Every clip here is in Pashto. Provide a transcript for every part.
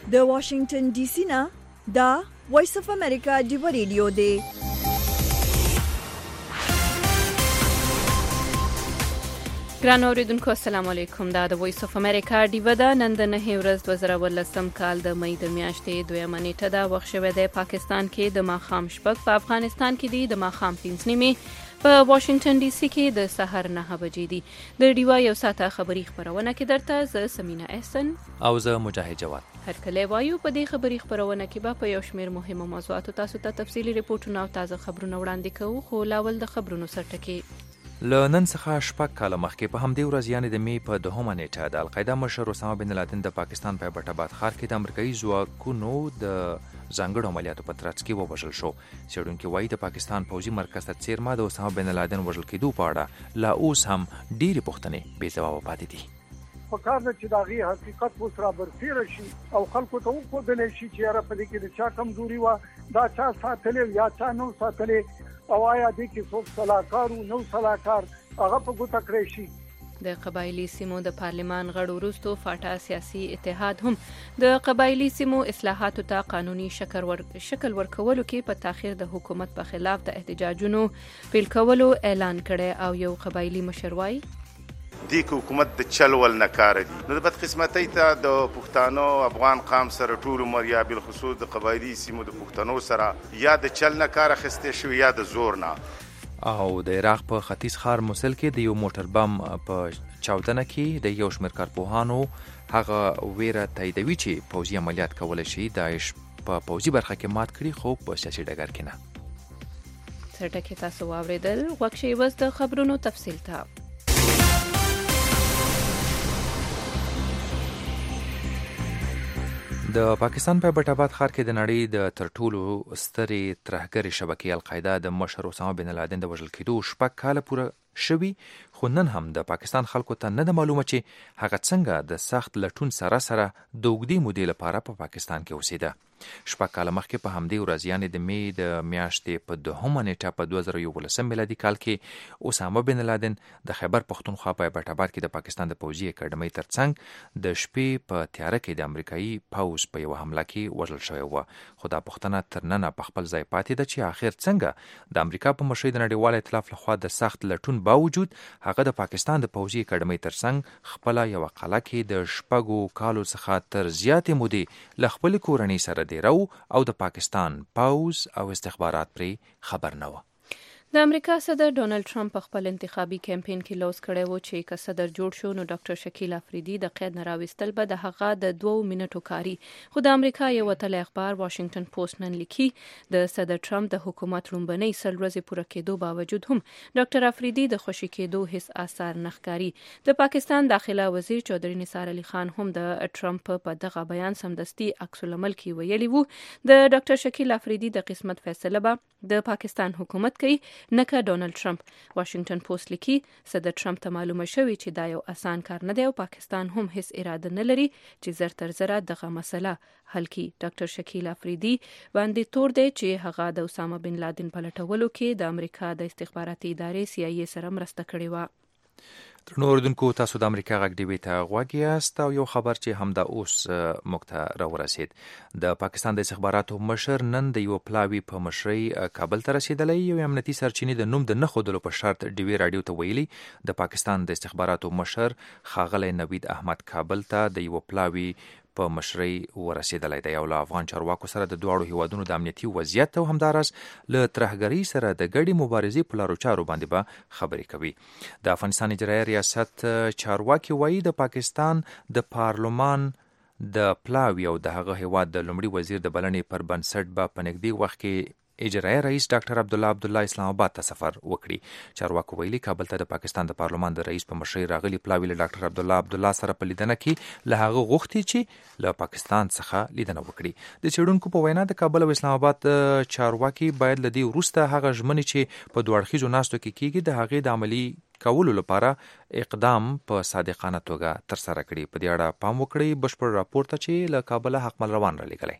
د واشنگټن ډي سي نه دا وایس اف امریکا ډیو ریډیو دی. ګران اوریدونکو السلام علیکم. دا د وایس اف امریکا ډیو ده. نن د 9 ورځ 2018 کال د مې د میاشتې 2 نیټه ده. وخت شوی دی پاکستان کې د ماښام شپږ، په افغانستان کې دی د ماښام 5 نیمې، په واشنگټن ډي سي کې د سحر 9 بجې دي. د ډیوا یو ساعته خبری خبرونه کې درته زه سمینا احسن او زه مجاهد جواد هر کله وایو. په دې خبری خبرونه کې به په یو شمیر مهمه موضوعاتو تاسو ته تفصیلی ریپورتونه او تازه خبرونه وړاندې کوو. خو لاول د خبرونو سرټکی. له نن څخه شپږ کاله مخکې په همدې ورځ یعنې د مې په 2 نیټه د القاعده مشر اسامه بن لادن د پاکستان په ایبټ ښار کې د امریکایي ځواکونو د ځانګړو عملیاتو په ترڅ کې ووژل شو. څېړونکي وایي د پاکستان پوځي مرکز ته څیرمه د اسامه بن لادن وژل کېدو په اړه لا اوس هم ډېرې پوښتنې بې ځوابه پاتې دي. پکار ده چې دا غي حقیقت اوس را برسېره شي او خلکو ته وښودل شي چې یاره په دې کې د چا کمزوري وه، دا چا ساتلې یا چا نو ساتلې، او آیا دې کې څوک صلاحکار و نو صلاحکار هغه په ګوته کړی شي. د قبایلی سیمو د پارلمان غړو وروسته فاټا سیاسي اتحاد هم د قبایلی سیمو اصلاحاتو ته قانوني شکل ورکولو کې په تاخير د حکومت په خلاف د احتجاجونو پیل کولو اعلان کړي. او یو قبایلی مشر وایي دې حکومت د چل ول نه کار دي. نو د بدقسمتۍ ته د پښتانو افغان قام سره ټول عمر یا بل خصوص د قبایلی سیمو د پښتنو سره یا د چل نه کار اخیسته شو یا د زور نه. او د عراق په ختیځ ښار موصل کې د یو موټر بم په چاودنه کې د یو شمېر کارپوهانو هغه ویره تاییدوي چې پوځي عملیات کولای شي داعش په پوځي برخه کې مات کړي، خو په سیاسي ډګر کې نه. سرټکی تاسو واوریدل. وخت شي وس د خبرونو تفصیل ته. د پاکستان په ایبټ ښار کې د نړۍ د تر ټولو سترې ترهګرې شبکې القاعده د مشر اسامه بن لادن د وژل کېدو 6 کاله پوره شوي، خو نن هم د پاکستان خلکو ته نه ده معلومه چې هغه څنګه د سخت لټون سره د اوږدې مودې لپاره په پاکستان کې اوسېده. 6 کاله مخکې په همدې ورځ یعنې د مې د میاشتې په 2 نیټه په 2011 میلادي کال کې اسامه بن لادن د خیبر پښتونخوا په ایبټ آباد کې د پاکستان د پوځي اکاډمۍ ترڅنګ د شپې په تیاره کې د امریکایي پوځ په یو حمله کې وژل شوی و. خو دا پوښتنه تر ننه په خپل ځای پاتې ده چې آخر څنګه د امریکا په مشرۍ د نړیوال ائتلاف لخوا د سخت لټون باوجود هغه د پاکستان د پوځي اکاډمۍ ترڅنګ خپل یو قلعه کې د 6 کالو څخه تر زیاتې مودې له خپل کورنۍ سره دیرو او د پاکستان پوځ او استخبارات پرې خبر نه و. د امریکا صدر ډونالد ټرمپ په خپل انتخابي کمپاین کې لوز کړی و چې که صدر جوړ شو نو ډاکټر شکیل افریدي د قید نه راوستل به د هغه د 2 منټو کاری. خو د امریکا یو وتلی اخبار واشنگټن پوسټ نن لیکي د صدر ټرمپ د حکومت لومبنۍ 100 ورځې پوره کېدو باوجود هم ډاکټر افریدي د خوشي کېدو هیڅ آثار نه ښکاري. د پاکستان داخله وزیر چودري نثار علي خان هم د ټرمپ په دغه بیان سمدستي عکس العمل کې ویلي وو د ډاکټر شکیل افریدي د قسمت فیصله به د پاکستان حکومت کوي نه که ډونالد ټرمپ. واشنگټن پوسټ لیکي صدر ټرمپ ته معلومه شوې چې دا یو اسان کار نه دی او پاکستان هم هیڅ اراده نه لري چې زر تر زره دغه مسله حل کړي. ډاکټر شکیل افریدي باندې تور دی چې هغه د اسامه بن لادن په لټولو کې د امریکا د استخباراتي ادارې CIA سره مرسته کړې وه. درنو اوریدونکو، تاسو د امریکا غږ ډیوي ته غوږ یاست او یو خبر چې همدا اوس موږ ته راورسید. د پاکستان د استخباراتو مشر نن د یو پلاوي په مشرۍ کابل ته رسیدلی. یو امنیتي سرچینې د نوم د نه ښودلو په شرط ډیوي راډیو ته ویلي د پاکستان د استخباراتو مشر ښاغلی نوید احمد کابل ته د یو پلاوي په مشرۍ ورسېدلی دی او له افغان چارواکو سره د دواړو هیوادونو د امنیتي وضعیت او همداراز له ترهګرۍ سره د ګډې مبارزې په لارو چارو باندې به خبرې کوي. د افغانستان اجرایه ریاست چارواکي وایي د پاکستان د پارلمان د پلاوي او د هغه هیواد د لومړي وزیر د بلنې پر بنسټ به په نږدې وخت کې اجرایه رئیس ډاکټر عبدالله اسلام آباد ته سفر وکړي. چارواکو ویلي کابل ته د پاکستان د پارلمان د رئیس په مشرۍ راغلي پلاوي له ډاکټر عبدالله سره په لیدنه کې له هغه غوښتي چې له پاکستان څخه لیدنه وکړي. د څېړونکو په وینا د کابل او اسلام آباد چارواکي باید له دې وروسته هغه ژمنې چې په دوه اړخیزو ناستو کې کیږي د هغې د عملي کولو لپاره اقدام په صادقانه توګه ترسره کړي. په دې اړه پام وکړئ. بشپړ راپور ته چې له کابل حق مل روان را لېږلی.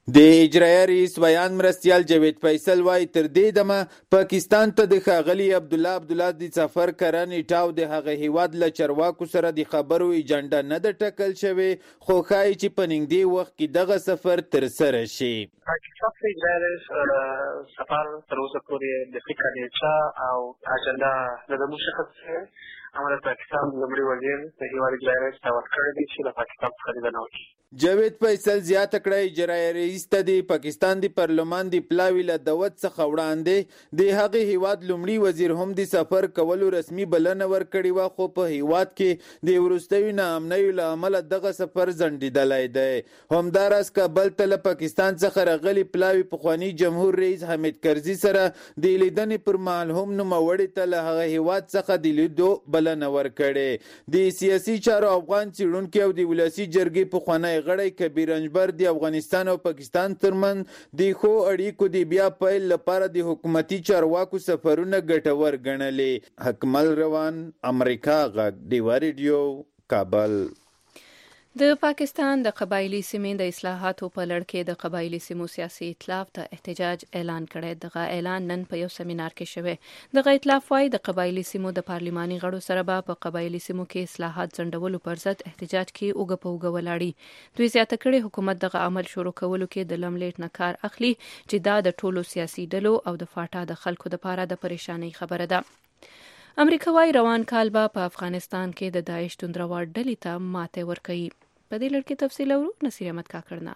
د اجرایه رئیس ویان مرستیال جاوید فیصل وایي تر دې دمه پاکستان ته د ښاغلي عبدالله د سفر کره نیټه او د هغه هیواد له چارواکو سره د خبرو ایجنډا نه ده ټاکل شوې، خو ښایي چې په نږدې وخت کې دغه سفر ترسره شي. پاکستان ته اجرایه رئیس سفر تر اوسه پورې د فکر نیټه او اجنډا نه ده مشخص شوې. امر پاکستان لومړي وزیر د هیواد اجرایه رئیس ته ورکړی دی چې د پاکستان څخه لیدنه وکړي. جاوید فیصل زیاته کړه اجرایه رئیس ته د پاکستان د پارلمان د پلاوي له دعوت څخه وړاندې د هغې هیواد لومړي وزیر هم د سفر کولو رسمي بلنه ورکړې وه، خو په هیواد کې د وروستیو ناامنیو له امله دغه سفر ځنډېدلی دی. همداراز کابل ته له پاکستان څخه راغلي پلاوي پخواني جمهور رئیس حامد کرزي سره د لیدنې پر مهال هم نوموړي ته له هغه هیواد څخه د لیدو بلنه ورکړې. د سیاسي چارو افغان څېړونکي او د ولسي جرګې پخوانی غړی کبیر انجبر د افغانستان او پاکستان ترمنځ د ښو اړیکو د بیا پیل لپاره د حکومتي چارواکو سفرونه ګټور ګڼلې. حکمل روان، امریکا غږ، ډیوا ریډیو، کابل. د پاکستان د قبایلی سیمې د اصلاحاتو په لړ کې د قبایلی سیمو سیاسي ائتلاف د احتجاج اعلان کړی. دغه اعلان نن په یو سیمینار کې شوی. دغه ائتلاف وايي د قبایلی سیمو د پارلماني غړو سره به په قبایلی سیمو کې اصلاحات ځنډولو پر ضد احتجاج کې اوږه په اوږه ولاړي. دوی زیاته کړي حکومت دغه عمل شروع کولو کې د لملیټ نه کار اخلي چې دا د ټولو سیاسي ډلو او د فاټا د خلکو لپاره د پریشانۍ خبره ده. امریکا وايي روان کال به په افغانستان کې د داعش توندروار ډلې ته ماته ورکوي. په دې لړ کې تفصیل اورو. نصیر احمد کاکړ.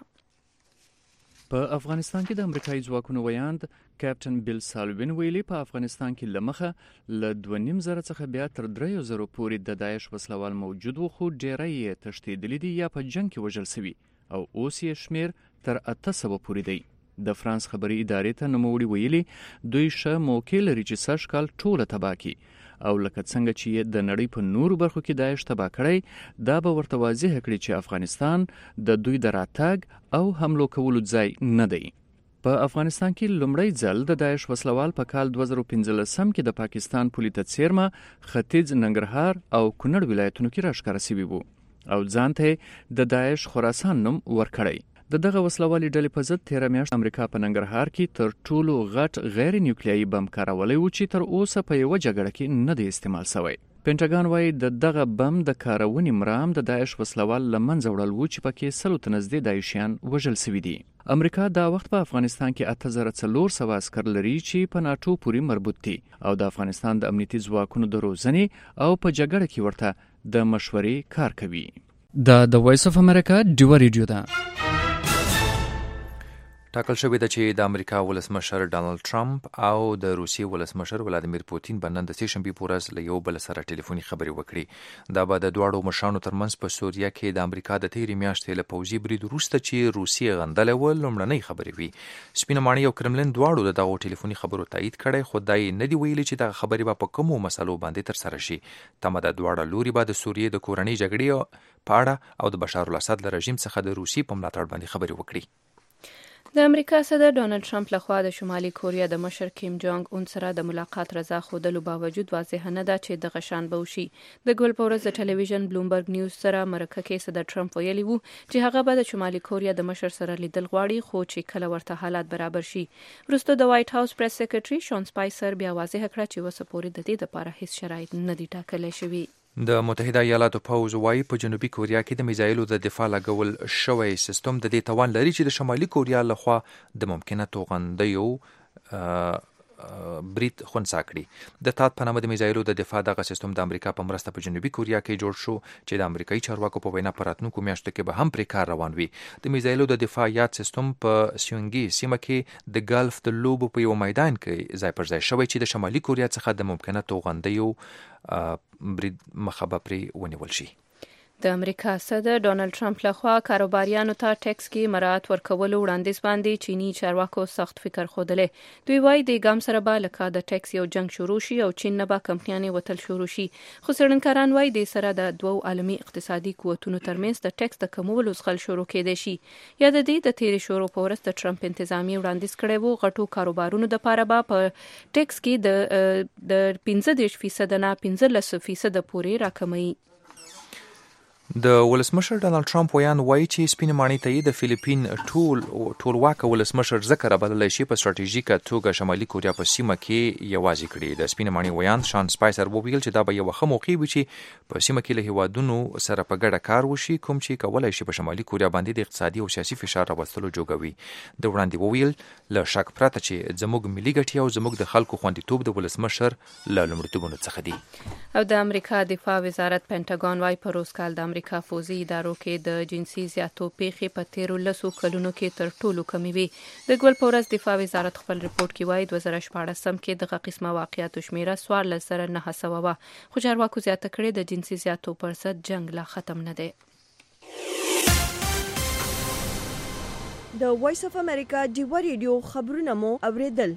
په افغانستان کې د امریکایي ځواکونو ویاند کیپټن بیل سالوین ویلي په افغانستان کې لمخه له 2.5 څخه بیا تر 3,000 پورې د داعش وسلوال موجود وو، خو ډیری یې تښتېدلي دي یا په جنگ کې وژل شوي او اوس یې شمیر تر 800 پورې دی. د فرانس خبري ادارې ته نوموړي ویلي دوی ښه موقع لري چې سږ کال ټوله تباه کړي او لکه څنګه چې د نړۍ په نورو برخو کې داعش تباه کړی، دا به ورته واضح کړي چې افغانستان د دوی د راتګ او حملو کولو ځای نه دی. په افغانستان کې لومړی ځل د داعش وسلوال په کال 2015 کې د پاکستان پولې ته څیرمه، ختیځ، ننګرهار او کونړ ولایتونو کې راښکاره شوي وو او ځان ته د داعش خراسان نوم ورکړی. د دغه وسلوالې ډلې په ضد تیره میاشت امریکا په ننګرهار کې تر ټولو غټ غیر نیوکلیایي بم کارولی و چې تر اوسه په یوه جګړه کې نه دی استعمال شوی. پینټاګان وایي د دغه بم د کارونې مرام د داعش وسلوال له منځه وړل و چې پکې 100 ته نږدې داعشیان وژل شوي دي. امریکا دا وخت په افغانستان کې 8400 عسکر لري چې په ناټو پورې مربوط دي او د افغانستان د امنیتي ځواکونو د روزنې او په جګړه کې ورته د مشورې کار کوي. د وایس اف امریکا ډیوا ریډیو ده. ټاکل شوې ده چې د امریکا ولسمشر ډانلډ ټرمپ او د روسیې ولسمشر ولادیمیر پوتین به نن د سې شنبې په ورځ له یو بل سره ټلیفوني خبرې وکړي. دا به د دواړو مشرانو ترمنځ په سوریه کې د امریکا د تیرې میاشتې له پوځي برید وروسته چې روسیې غندلی و لومړنۍ خبرې وي. سپینه ماڼۍ او کرملین دواړو د دغو ټلیفوني خبرو تایید کړی، خو دا یې نه دي ویلي چې دغه خبرې به په کومو مسلو باندې ترسره شي. تمه ده دواړه لوري به د سوریې د کورنۍ جګړې په اړه او د بشار الاسد له رژیم څخه د روسیې په ملاتړ باندې خبرې وکړي. د امریکا صدر ډونالد ټرمپ لخوا د شمالي کوریا د مشر کیم جونګ اون سره د ملاقات رضا ښودلو باوجود واضح نه ده چې دغه شان به وشي. د ګل په ورځ د ټلویزیون بلومبرګ نیوز سره مرکه کې صدر ټرمپ ویلي وو چې هغه به د شمالي کوریا د مشر سره لیدل غواړي، خو چې کله ورته حالات برابر شي. وروسته د وایټ هاوس پریس سیکریټري شون سپایسر بیا واضح کړه چې اوسه پورې د دې لپاره هیڅ شرایط نه دي ټاکلی شوي. د متحده ایالاتو پوځ وايي په جنوبي کوریا کې د میزایلو د دفاع لګول شوی سیستم د دې توان لري چې د شمالي کوریا لخوا د ممکنه توغندیو برید خنثی کړي. د تات په نامه د میزایلو د دفاع دغه سیستم د امریکا په مرسته په جنوبي کوریا کې جوړ شو چې د امریکایي چارواکو په وینا په راتلونکو میاشتو کې به هم پرې کار روان وي. د میزایلو د دفاع یاد سیستم په سیونګي سیمه کې د ګلف د لوبو په یو میدان کې ځای پر ځای شوی چې د شمالي کوریا څخه د ممکنه توغندیو برید مخه به پرې ونیول شي. د امریکا صدر ډونالد ټرمپ لخوا کاروباریانو ته ټیکس کې مراعات ورکولو وړاندیز باندې چینی چارواکو سخت فکر ښودلی. دوی وایي د ګام سره به لکه د ټیکس یو جنگ شروع شي او چین نه به کمپنیانې وتل شروع شي. خو څېړنکاران وایي د سره د دوو عالمي اقتصادي قوتونو ترمنځ د ټیکس د کمولو زغل شروع کېدای شي. یا د دې د تیرې شروع په ورځ د ټرمپ انتظامیې وړاندیز کړی وو غټو کاروبارونو دپاره به په ټیکس کې د 15% نه 15% پورې راکموي. د ولسمشر ډانلډ ټرمپ ویان وایي چې سپینې ماڼۍ ته یې د فلیپین ټولواکه ولسمشر ځکه رابللی شي په ستراتیژیکه توګه شمالي کوریا په سیمه کې یوازې کړي. د سپینې ماڼۍ ویان شان سپایسر وویل چې دا به یوه ښه موقع وي چې په سیمه کې له هیوادونو سره په ګډه کار وشي کوم چې کولی شي په شمالي کوریا باندې د اقتصادي او سیاسي فشار راوستلو جوګوي. د وړاندې وویل له شک پرته چې زموږ ملي ګټې او زموږ د خلکو خوندیتوب د ولسمشر له لومړیتوبونو څخه دي. او د امریکا دفاع وزارت پینټاګون وايي په روز کال د امریکا فوزي ادارو کې د جنسي زیاتو پیښې په تیرو 10 کلونو کې تر ټولو کمې وي. د ګول په ورځ دفاع وزارت خپل رپورت کې وايي 2014 کې دغه قسمه واقعیاتو شمیره 14,900 وه، خو چارواکو زیاته کړې د جنسي زیاتو پر ضد جنگ لا ختم نه دی. د وایس اف امریکا ډیوا ریډیو خبرونه مو اوریدل.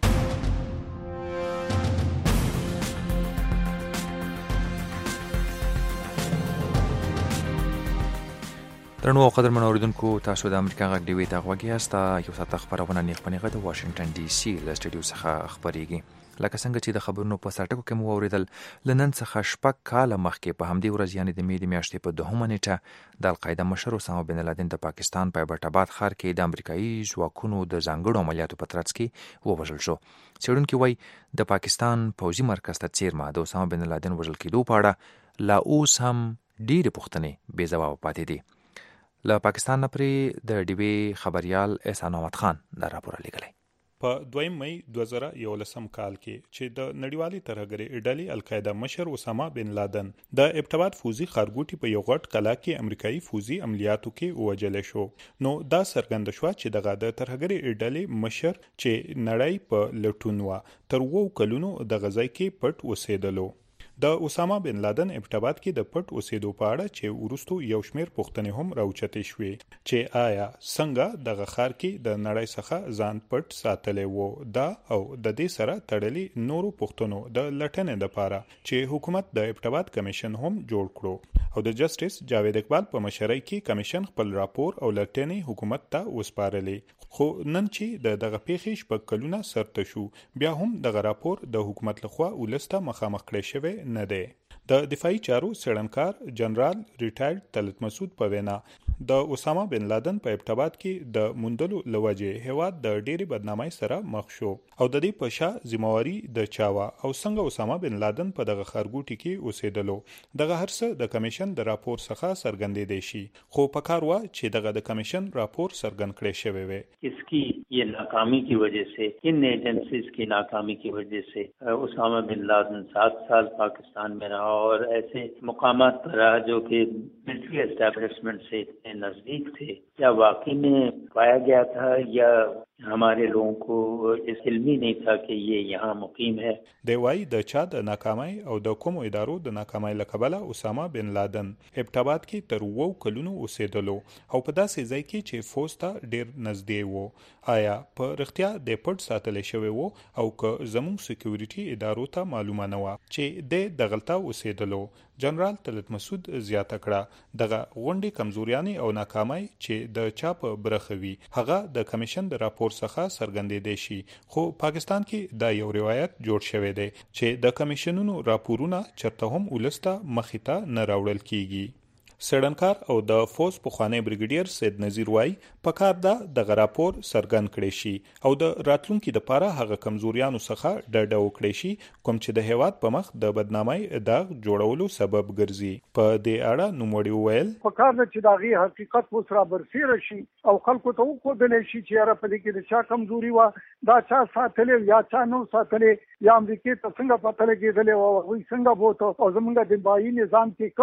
درنو قدرمنو اوریدونکو، تاسو د امریکا غږ ډیوي ته غوږ یاست. یو ساعت خبرونه نیغ په نیغه د واشنگټن ډي سي له سټډیو څخه خبرېږي. لکه څنګه چې د خبرونو په سرټکو کې مو اوریدل، له نن څخه 6 کاله مخکې په همدې ورځ یعنې د مې د میاشتې په 2 نیټه د القاعده مشر اسامه بن لادن د پاکستان په ایبټ آباد ښار کې د امریکایي ځواکونو د ځانګړو عملیاتو په ترڅ کې ووژل شو. څېړونکي وایي د پاکستان پوځي مرکز ته څیرمه د اسامه بن لادن وژل کېدو په اړه لا اوس هم ډېرې پوښتنې بې ځوابه پاتې دي. له پاکستان نه پرې د ډیوي خبريال احسان احمد خان دا راپور لیکلی. په 2 مې 2011 کال کې چې د نړیوالې ترهګرۍ ډلې القاعده مشر اسامه بن لادن د ایبټ آباد فوزي ښارګوټي په یو غټ کلا کې امریکایي فوزي عملیاتو کې ووژل شو، نو دا څرګنده شوه چې دغه د ترهګرۍ ډلې مشر چې نړۍ په لټون و تر 2 کلونو د غزای کې پټ اوسېدلو. د اسامه بن لادن ایبټ آباد کې د پټ اوسېدو په اړه چې ورستو یو شمیر پوښتنې هم راوچتې شوې چې آیا څنګه دغه ښار کې د نړۍ څخه ځان پټ ساتلی وو. دا او د دې سره تړلي نورو پوښتنو د لټنې لپاره چې حکومت د ایبټ آباد کمیشن هم جوړ کړو او د جسټس جاوید اقبال په مشرۍ کې کمیشن خپل راپور او لټنې حکومت ته وسپارلې. خو نن چې دغه پیښې 6 کلونه سرته شو، بیا هم دغه راپور د حکومت لخوا ولسته مخامخ کړی شوی نه دی. د دفاعي چارو څېړنکار جنرال ریټایرډ طلعت مسعود په وینا د اسامه بن لادن په ایبټ آباد کې د موندلو لوجې هیواد د ډېرې بدنامۍ سره مخ شو او د دې په شا ذمہواری د چاوا او څنګه اسامه بن لادن په دغه ښارګوټي کې اوسېدلو. دغه هر څه د کمیشن د راپور څخه څرګندېدی شي، خو پکار و چې دغه د کمیشن راپور څرګند کړی شوی وي. इसकी ये नाकामी की वजह से, इन एजेंसीज की नाकामी की वजह से उसामा बिन लादेन 7 साल पाकिस्तान में रहा और ऐसे मुकामात पर रहा जो कि मिलिट्री एस्टेब्लिशमेंट से इतने नजदीक थे. क्या वाकई में पाया गया था या हमारे लोगों को इस इल्मी नहीं था कि ये यहाँ मुकीम है. دی وايي د چا د ناکامۍ او د کومو ادارو د ناکامۍ له کبله اسامه بن لادن ایبټ آباد کې تر 2 کلونو اوسېدلو او په داسې ځای کې چې فوز ته ډېر نږدې وو. آیا په رښتیا د پټ ساتلی شوی وو او که زموږ سکیورټي ادارو ته معلومه نه وه چې د دغلطه اوسېدلو؟ جنرال طلعت مسعود زیاته کړه دغه غونډې کمزوریانې او ناکامۍ چې د چا په برخه وي هغه د کمیشن د راپور څخه څرګندېدی شي، خو پاکستان کې دا یو روایت جوړ شوی دی چې د کمیشنونو راپورونه چرته هم ولسته مخې ته نه راوړل کیږي. سړنکار او د فوز پخوانی بریګیډیر سید نذیر وای پکار دا دغه راپور څرګند کړي شي او د راتلونکو لپاره هغه کمزوریانو څخه ډډه وکړي شي کوم چې د هیواد په مخ د بدنامۍ داغ جوړولو سبب ګرځي. په دې اړه نوموړي وویل پکار ده چې داغي حقیقت اوس را برسېره شي او خلکو ته وښودلی شي چې یاره په دې کې د چا کمزوري وه، دا چا ساتلی یا چا نو ساتلی یا امریکې ته څنګه پته لګېدلی وه، هغوی څنګه بوته او زمونږ د دفاعي نظام کې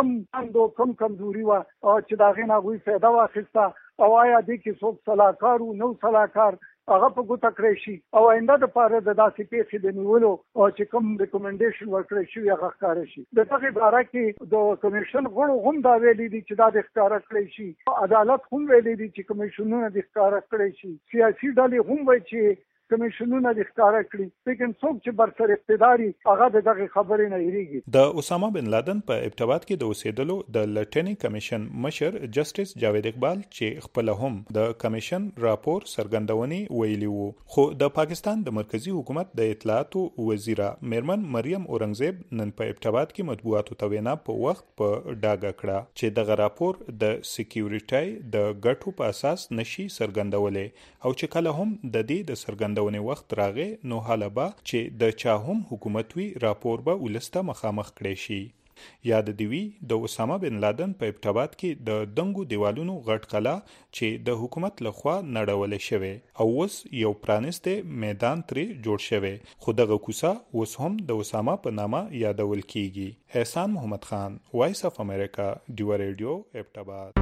کم کمزوري وه چې د هغې نه هغوی فایده واخیسته او آیا دې کې څوک صلاحکار و نو صلاحکار هغه په ګوته کړی شي او آینده دپاره د داسې پیښې د نیولو چې کوم ریکومنډیشن ورکړی شوي هغه ښکاره شي. د دغې باره کې د کمیشن غړو هم دا ویلي دي چې دا د ښکاره کړی شي، عدالت هم ویلي دي چې کمیشنونه د ښکاره کړی شي، سیاسي ډلې هم وایي چې کمیشنونه د ښکارا کړی لیکن څوک چې بر سر اقتداري هغه دغه خبرې نه هېریږي. د اسامه بن لادن په ابتباد کې د اوسېدلو د لټنی کمیشن مشر جسټس جاوید اقبال چې خپل هم د کمیشن راپور څرګندونې ویلي وو، خو د پاکستان د مرکزی حکومت د اطلاعاتو وزیره میرمن مریم اورنګزیب نن په ابتباد کې مطبوعاتو ته وینا په وخت په ډاګه کړه چې دغه راپور د سکیورټي د ګټو په اساس نشي څرګندولې او چې کله هم د دې د څرګندونې وخت راغی نو حاله به چې د چا هم حکومت وی راپور به ولسته مخامخ کړي شي. یاد دی وی د اسامه بن لادن په ابتباد کې د دنګو دیوالونو غټ قلا چې د حکومت لخوا نړول شوی او اوس یو پرانسته میدان ترې جوړ شوی، خو دغه کوڅه اوس هم د اسامه په نامه یادول کیږي. احسان محمد خان، وایس اف امریکا، ډیو ریډیو، ابتباد.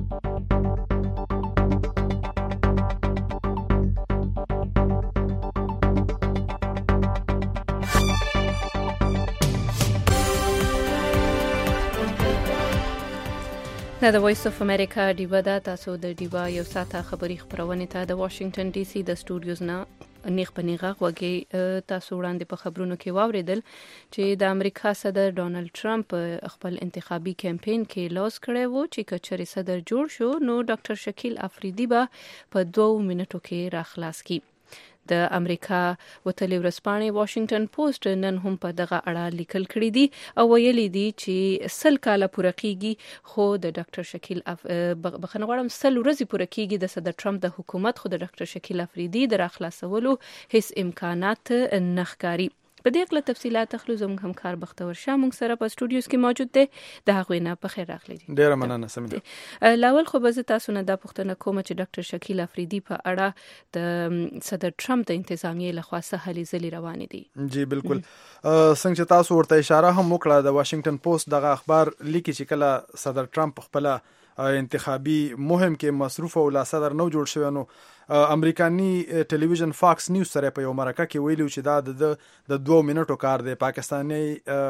دا د وایس اف امریکا ډیوا ده. تاسو د ډیوا یو ساعته خبري خبرونه ته د واشنگټن ډي سي د سټوډیوز نه نیغ په نیغه وګي تاسو وړاندې په خبرونو کې واوریدل چې د امریکا صدر ډونالد ټرمپ خپل انتخابي کمپاین کې لوز کړی وو چې کچري صدر جوړ شو نو ډاکټر شکیل افریدی به په 2 منټو کې راخلاص کی. د امریکا وتلې ورځپاڼې واشنگټن پوسټ نن هم په دغه اړه لیکل کړی دي او ویلي دي چې 100 کاله پوره کیږي خو د ډاکټر شکیل بخښنه غواړم 100 ورځې پوره کیږي د صدر ټرمپ د حکومت، خو د ډاکټر شکیل افریدی د راخلاصولو هیڅ امکانات نه ښکاري. په دې اړه تفصيلات اخلو. زموږ همکار بختور شاه موږ سره په سټوډیوز کې موجود دی. د هغوی نه په خیر راغلی. ډیره مننه سمید. لاول خو به تاسو نه د پښتنه کوم چې ډاکټر شکیل افریدی په اړه د صدر ټرمپ د انتظامیې لخوا سهالي زلي روان دي. جی بالکل. څنګه چې تاسو ورته اشاره هم وکړه د واشنگټن پوسټ دغه اخبار لیکي چې کله صدر ټرمپ خپل انتخابي مهم کې مصروف او لا صدر نو جوړ شوی نو امریکایي ټلویزیون فاکس نیوز سره په یو مرکه کې ویلو چې دا د 2 منټو کار دی. پاکستاني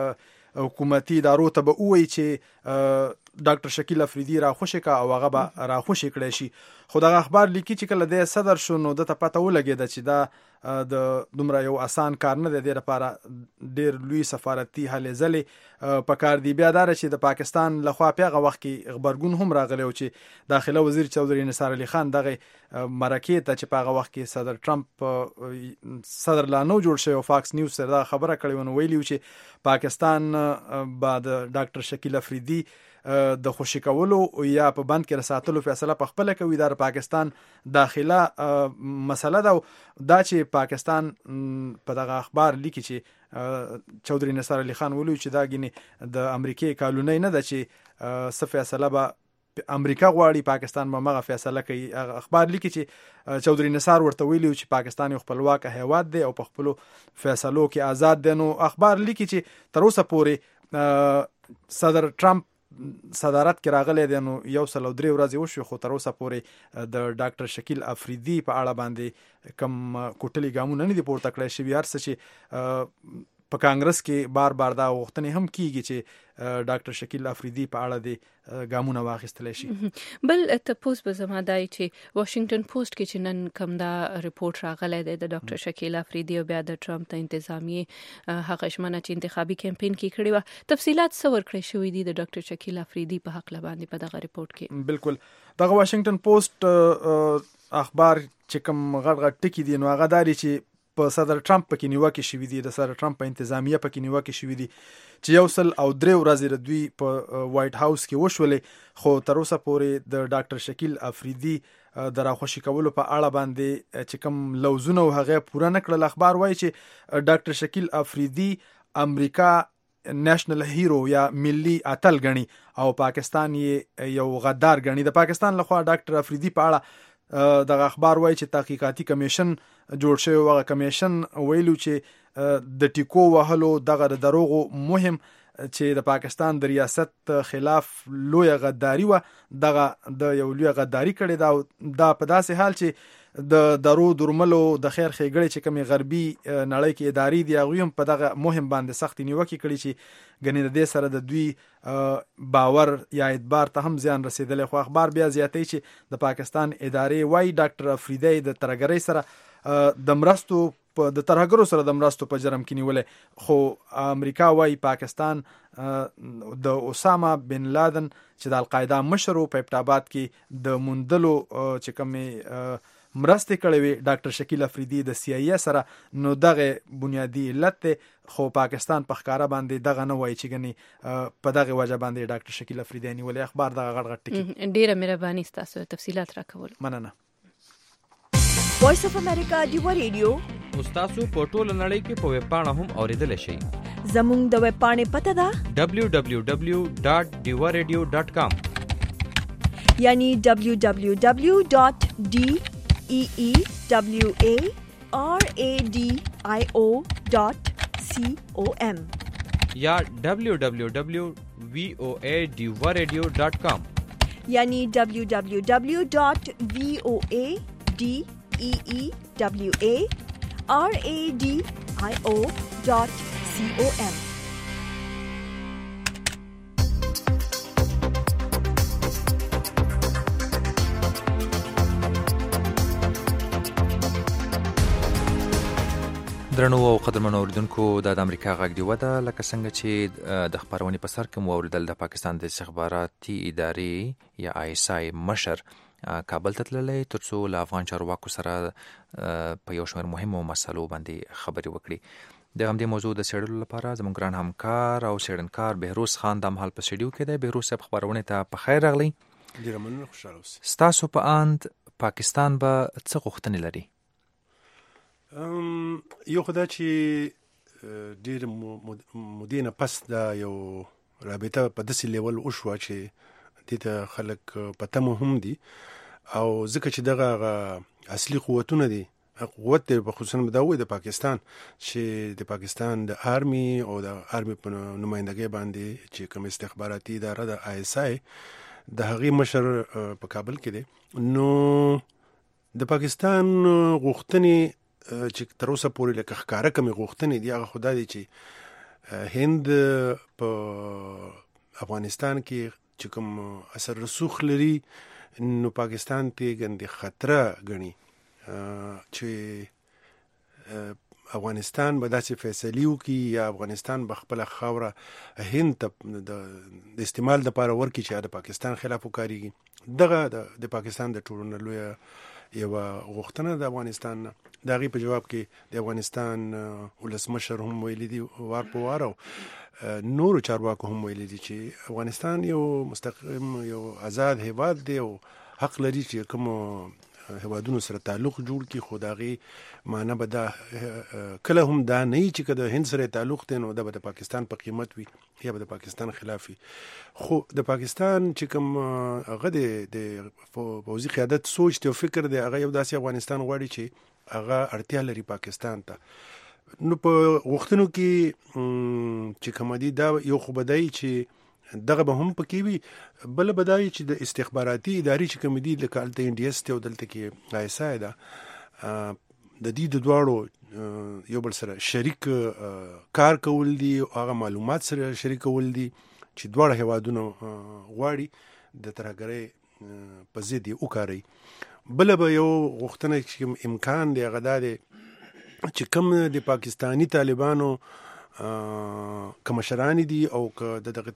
حکومتي ادارو ته به وایي چې ډاکټر شکیل افریدی را خوشی کا او هغه به را خوشی کړی شي، خو دا اخبار لیکي چې کله د صدر شو نو د ته پته ولګید چې دا د دومره یو آسان کار نه دی. د لپاره ډیر لوی سفارتي هلې ځلې په کار دی. بیا دا چې د پاکستان لخوا پیغه وخت کې خبرګون هم راغلی او چې داخله وزیر چودري نثار علي خان دغه مرکه ته چې په هغه وخت کې صدر ټرمپ صدر لا نو جوړ شوی او فاکس نیوز سره دا خبره کړې ونه ویلی چې پاکستان بعد ډاکټر شکیل افریدی د خوشی کولو یا په بند کې رساتلو فیصله په خپل کوي. د پاکستان داخله مسله ده دا چې پاکستان په دغه اخبار لیکي چې چودري نثار علي خان ویلي چې دا غني د امریکای قانوني نه ده چې څه فیصله به امریکا غواړي پاکستان به مغه فیصله کوي. اخبار لیکي چې چودري نثار ورته ویلي چې پاکستان یو خپلواک هیواد دی او په خپل فیصلو کې آزاد دی. نو اخبار لیکي چې تر اوسه پورې صدر ټرمپ صدارت کې راغلی دی نو 103 ورځې وشو، خو تر اوسه پورې د ډاکټر شکیل افریدی په اړه باندې کم کوټلي ګامونه نه دي پورته کړی شوي. هر څه چې په کانګرس کې بار بار دا غوښتنې هم کیږي چې ډاکټر شکیل افریدی په اړه د ګامونه واخیستل شي. بل تاسو به زما دای چې واشنگټن پوسټ کې چې نن کوم دا ریپورت راغلی دی د ډاکټر شکیل افریدی او بیا د ټرمپ د انتظامیې هغه شمنه چې انتخابي کمپاین کې کړی و، تفصيلات څه ورکړی شوې دي د ډاکټر شکیل افریدی په حق لباندې په دغه ریپورت کې؟ بالکل. دغه واشنگټن پوسټ اخبار چې کوم غړ ټکی دی نو هغه داري چې په صدر ټرمپ پکې نیوکه شوې دي، د صدر ټرمپ په انتظامیه پکې نیوکه شوې دي چې 103 ورځې دوی په وایټ هاوس کې وشولې، خو تر اوسه پورې د ډاکټر شکیل افریدی د راخوشي کولو په اړه باندې چې کوم لوزونه هغه پوره نکړل. اخبار وایي چې ډاکټر شکیل افریدی امریکا نېشنل هیرو یا ملي اتل غني او پاکستان یې یو غدار غني. د پاکستان لخوا ډاکټر افریدی په اړه دغه اخبار وایي چې تحقیقاتي کمیشن جوړ شوی و. کمیشن ویلو چې د ټیکو وهلو دغه دروغو مهم چې د پاکستان د ریاست خلاف لوی غداری و، دغه د یو لوی غداری کړي دا په داسې حال چې د درو درملو د خیر خېګړې چې کومي غربي نړۍ کې اداري دی هغه هم په دغه مهم باندې سخت نیوکه کړي چې غني د دې سره د دوی باور یا اعتبار ته هم زیان رسیدلی. خو اخبار بیا زیاتې چې د پاکستان ادارې وايي ډاکټر افریدی د ترګری سره د مرستو د ترهګرو سره د مرستو په جرم کې نیولې، خو امریکا وايي پاکستان د اسامه بن لادن چې د القاعده مشر په ابټاباد کې د موندلو چې کومې مرستې کړې وي ډاکټر شکیل افریدي د CIA سره، نو دغه بنیادی علت ته، خو پاکستان په ښکارا باندې دغه نه وایي چې ګني په دغه وجه باندې ډاکټر شکیل افریدي نیولې. اخبار دغه غړ ټکی. ډیره مهرباني ستاسو تفصيلات راکول. مننه. وایس اف امریکا دیو ریډیو تاسو په ټوله نړۍ کې په ویب پاڼه هم اوریدل شئ. زموږ د ویب پاڼې پته ده www.diwaradio.com، یعنی www.deewaradio.com یا www.voadiwaradio.com، یعنی www.voadeewaradio.com. درنو او قدرمنو اوریدونکو د امریکا غږ دی ودا لکه څنګه چې د خبرونې په سر کې مو اوریدل د پاکستان د استخباراتي ادارې یا ISI مشر کابل ته تللی ترڅو له افغان چارواکو سره په یو شمېر مهمو مسلو باندې خبرې وکړي. د همدې موضوع د څېړلو لپاره زموږ ګران همکار او څېړنکار بهروز خان د مهال په سټډیو کې دی. بهروز صاحب خبرونه ته په خیر راغلی. ډیره مننه، خوشاله اوسئ. ستاسو په اند پاکستان به څه غوښتنې لري؟ یو خدای چې ډیر مودینه پس دا یو رابطه په داسې لیول وشوه چې دې ته خلک پته هم دي، او ځکه چې دغه اصلي قوتونه دي، قوت دی په خصوصا دا وي د پاکستان چې د پاکستان د آرمي او د آرمي په نمائندګۍ باندې چې کوم استخباراتي اداره د ISI د هغې مشر په کابل کې دی. نو د پاکستان غوښتنې چې تر اوسه پورې لکه ښکاره کمې غوښتنې دي، هغه خدا دی چې هند په افغانستان کې چې کوم اثر رسوخ لري، نو پاکستان ته ګندې خطره ګڼي چې افغانستان به داسې فیصلې وکړي یا افغانستان به خپله خاوره هند ته د استعمال لپاره ورکړي چې د پاکستان خلاف وکارېږي. دغه د پاکستان د ټولو نه لویه یوه غوښتنه د افغانستان نه. د هغې په جواب کې د افغانستان ولسمشر هم ویلي دي وار په وار، او نورو چارواکو هم ویلي دي چې افغانستان یو مستقیم یو آزاد هیواد دی او حق لري چې کوم هیوادونو سره تعلق جوړ کړي، خو د هغې معنی به دا کله هم دا نه وي چې که د هند سره تعلق دی نو دا به د پاکستان په قیمت وي یا به د پاکستان خلاف وي. خو د پاکستان چې کوم هغه د پوځي قیادت سوچ دی او فکر دی، هغه یو داسې افغانستان غواړي چې هغه اړتیا لري پاکستان ته. نو په غوښتنو کې چې کوم دي دا یو خو بدایي چې دغه به هم پکې وي، بل بدایي چې د استخباراتي ادارې چې کوم دي لکه الته NDS ته او دلته کې ISI ده، د دې د دواړو یو بل سره شریک کار کول دي او هغه معلومات سره شریک کول دي چې دواړه هیوادونه غواړي د ترهګرۍ په ضد یې وکاري. بل به یو غوښتنه چې امکان دی هغه دا دی چې کوم د پاکستانی طالبانو کمشرانی دي او که دغه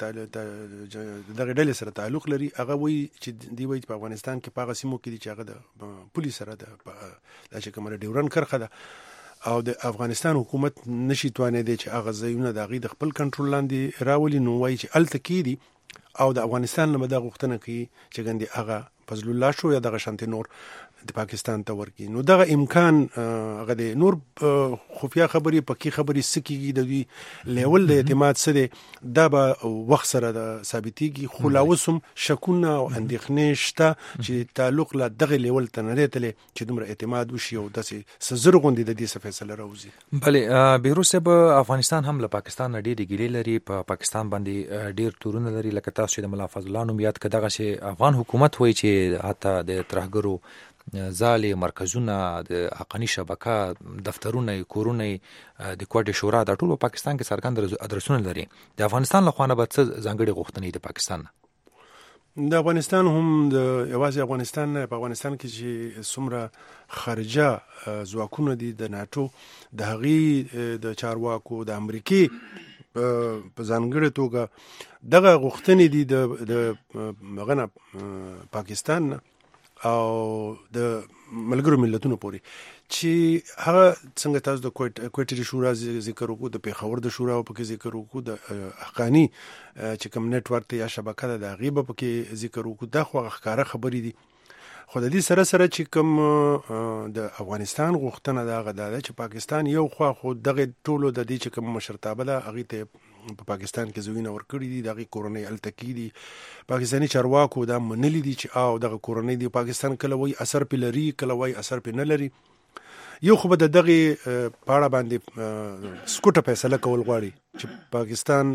ډلې سره تعلق لري، هغه وایي چې دی وایي په افغانستان کې په هغه سیمو کې دي چې هغه د پولیس سره د چې کومه ډیورن کرښه ده او د افغانستان حکومت نشي توانېدی چې هغه ځایونه د هغې د خپل کنټرول لاندې راولي، نو وایي چې هلته کېدي او د افغانستان نه به دا غوښتنه کوي چې ګندې هغه فضل الله شو یا دغه شانتي نور د پاکستان ته ورکی. نو دغه امکان هغه د نور خفیا خبرې پکې خبرې سکیږي، د دوی لیول د اعتماد سره دا به وخت سره د ثابتېږي، خو لا اوس هم شکونه او اندېښنې شته چې تعلق لا دغه لیول ته نه راتلی چې دومره اعتماد وشي او داسې سزر غوندې د دې څه فیصله راوځي. بلې بهروز صاحب، افغانستان هم له پاکستان نه ډېرې ګیلې لري، په پاکستان باندې ډېر تورونه لري، لکه تاسو چې د ملا فضل الله نوم یاد کړه، دغسې افغان حکومت وایي چې حتی د ترهګرو ځالې مرکزونه، د حقاني شبکه دفترونه، کورونه، د کوټې شورا، دا ټول په پاکستان کې څرګند ادرسونه لري. د افغانستان له خوا نه به څه ځانګړې غوښتنې د پاکستان نه؟ د افغانستان هم د یوازې افغانستان نه په افغانستان کې چې څومره خارجه ځواکونه دي د ناتو د هغې د چارواکو د امریکې په ځانګړې توګه دغه غوښتنې دي د مغنه پاکستان نه او د ملګرو ملتونو پورې چې هغه څنګه تاسو د کوټې شورا ذکر وکړو د پیښور د شورا په کې ذکر وکړو د حقانی چې کوم نت ورک یا شبکه ده د غیبه په کې ذکر وکړو دا خو ښکارا خبرې دي خو د دې سره چې کوم د افغانستان غوښتنه ده هغه ده چې پاکستان یو خو دغه ټولو د دې چې کوم مشرتابه ده هغه ته په پاکستان کې زوینه ورکړي دي دغه کورنۍ التکی دي پاکستاني چارواکو دا منلي دي چې او دغه کورنۍ دی پاکستان کله وای اثر په لري کله وای اثر په نه لري یو خو به دغه پاړه باندې سکوټه فیصله کول غواړي چې پاکستان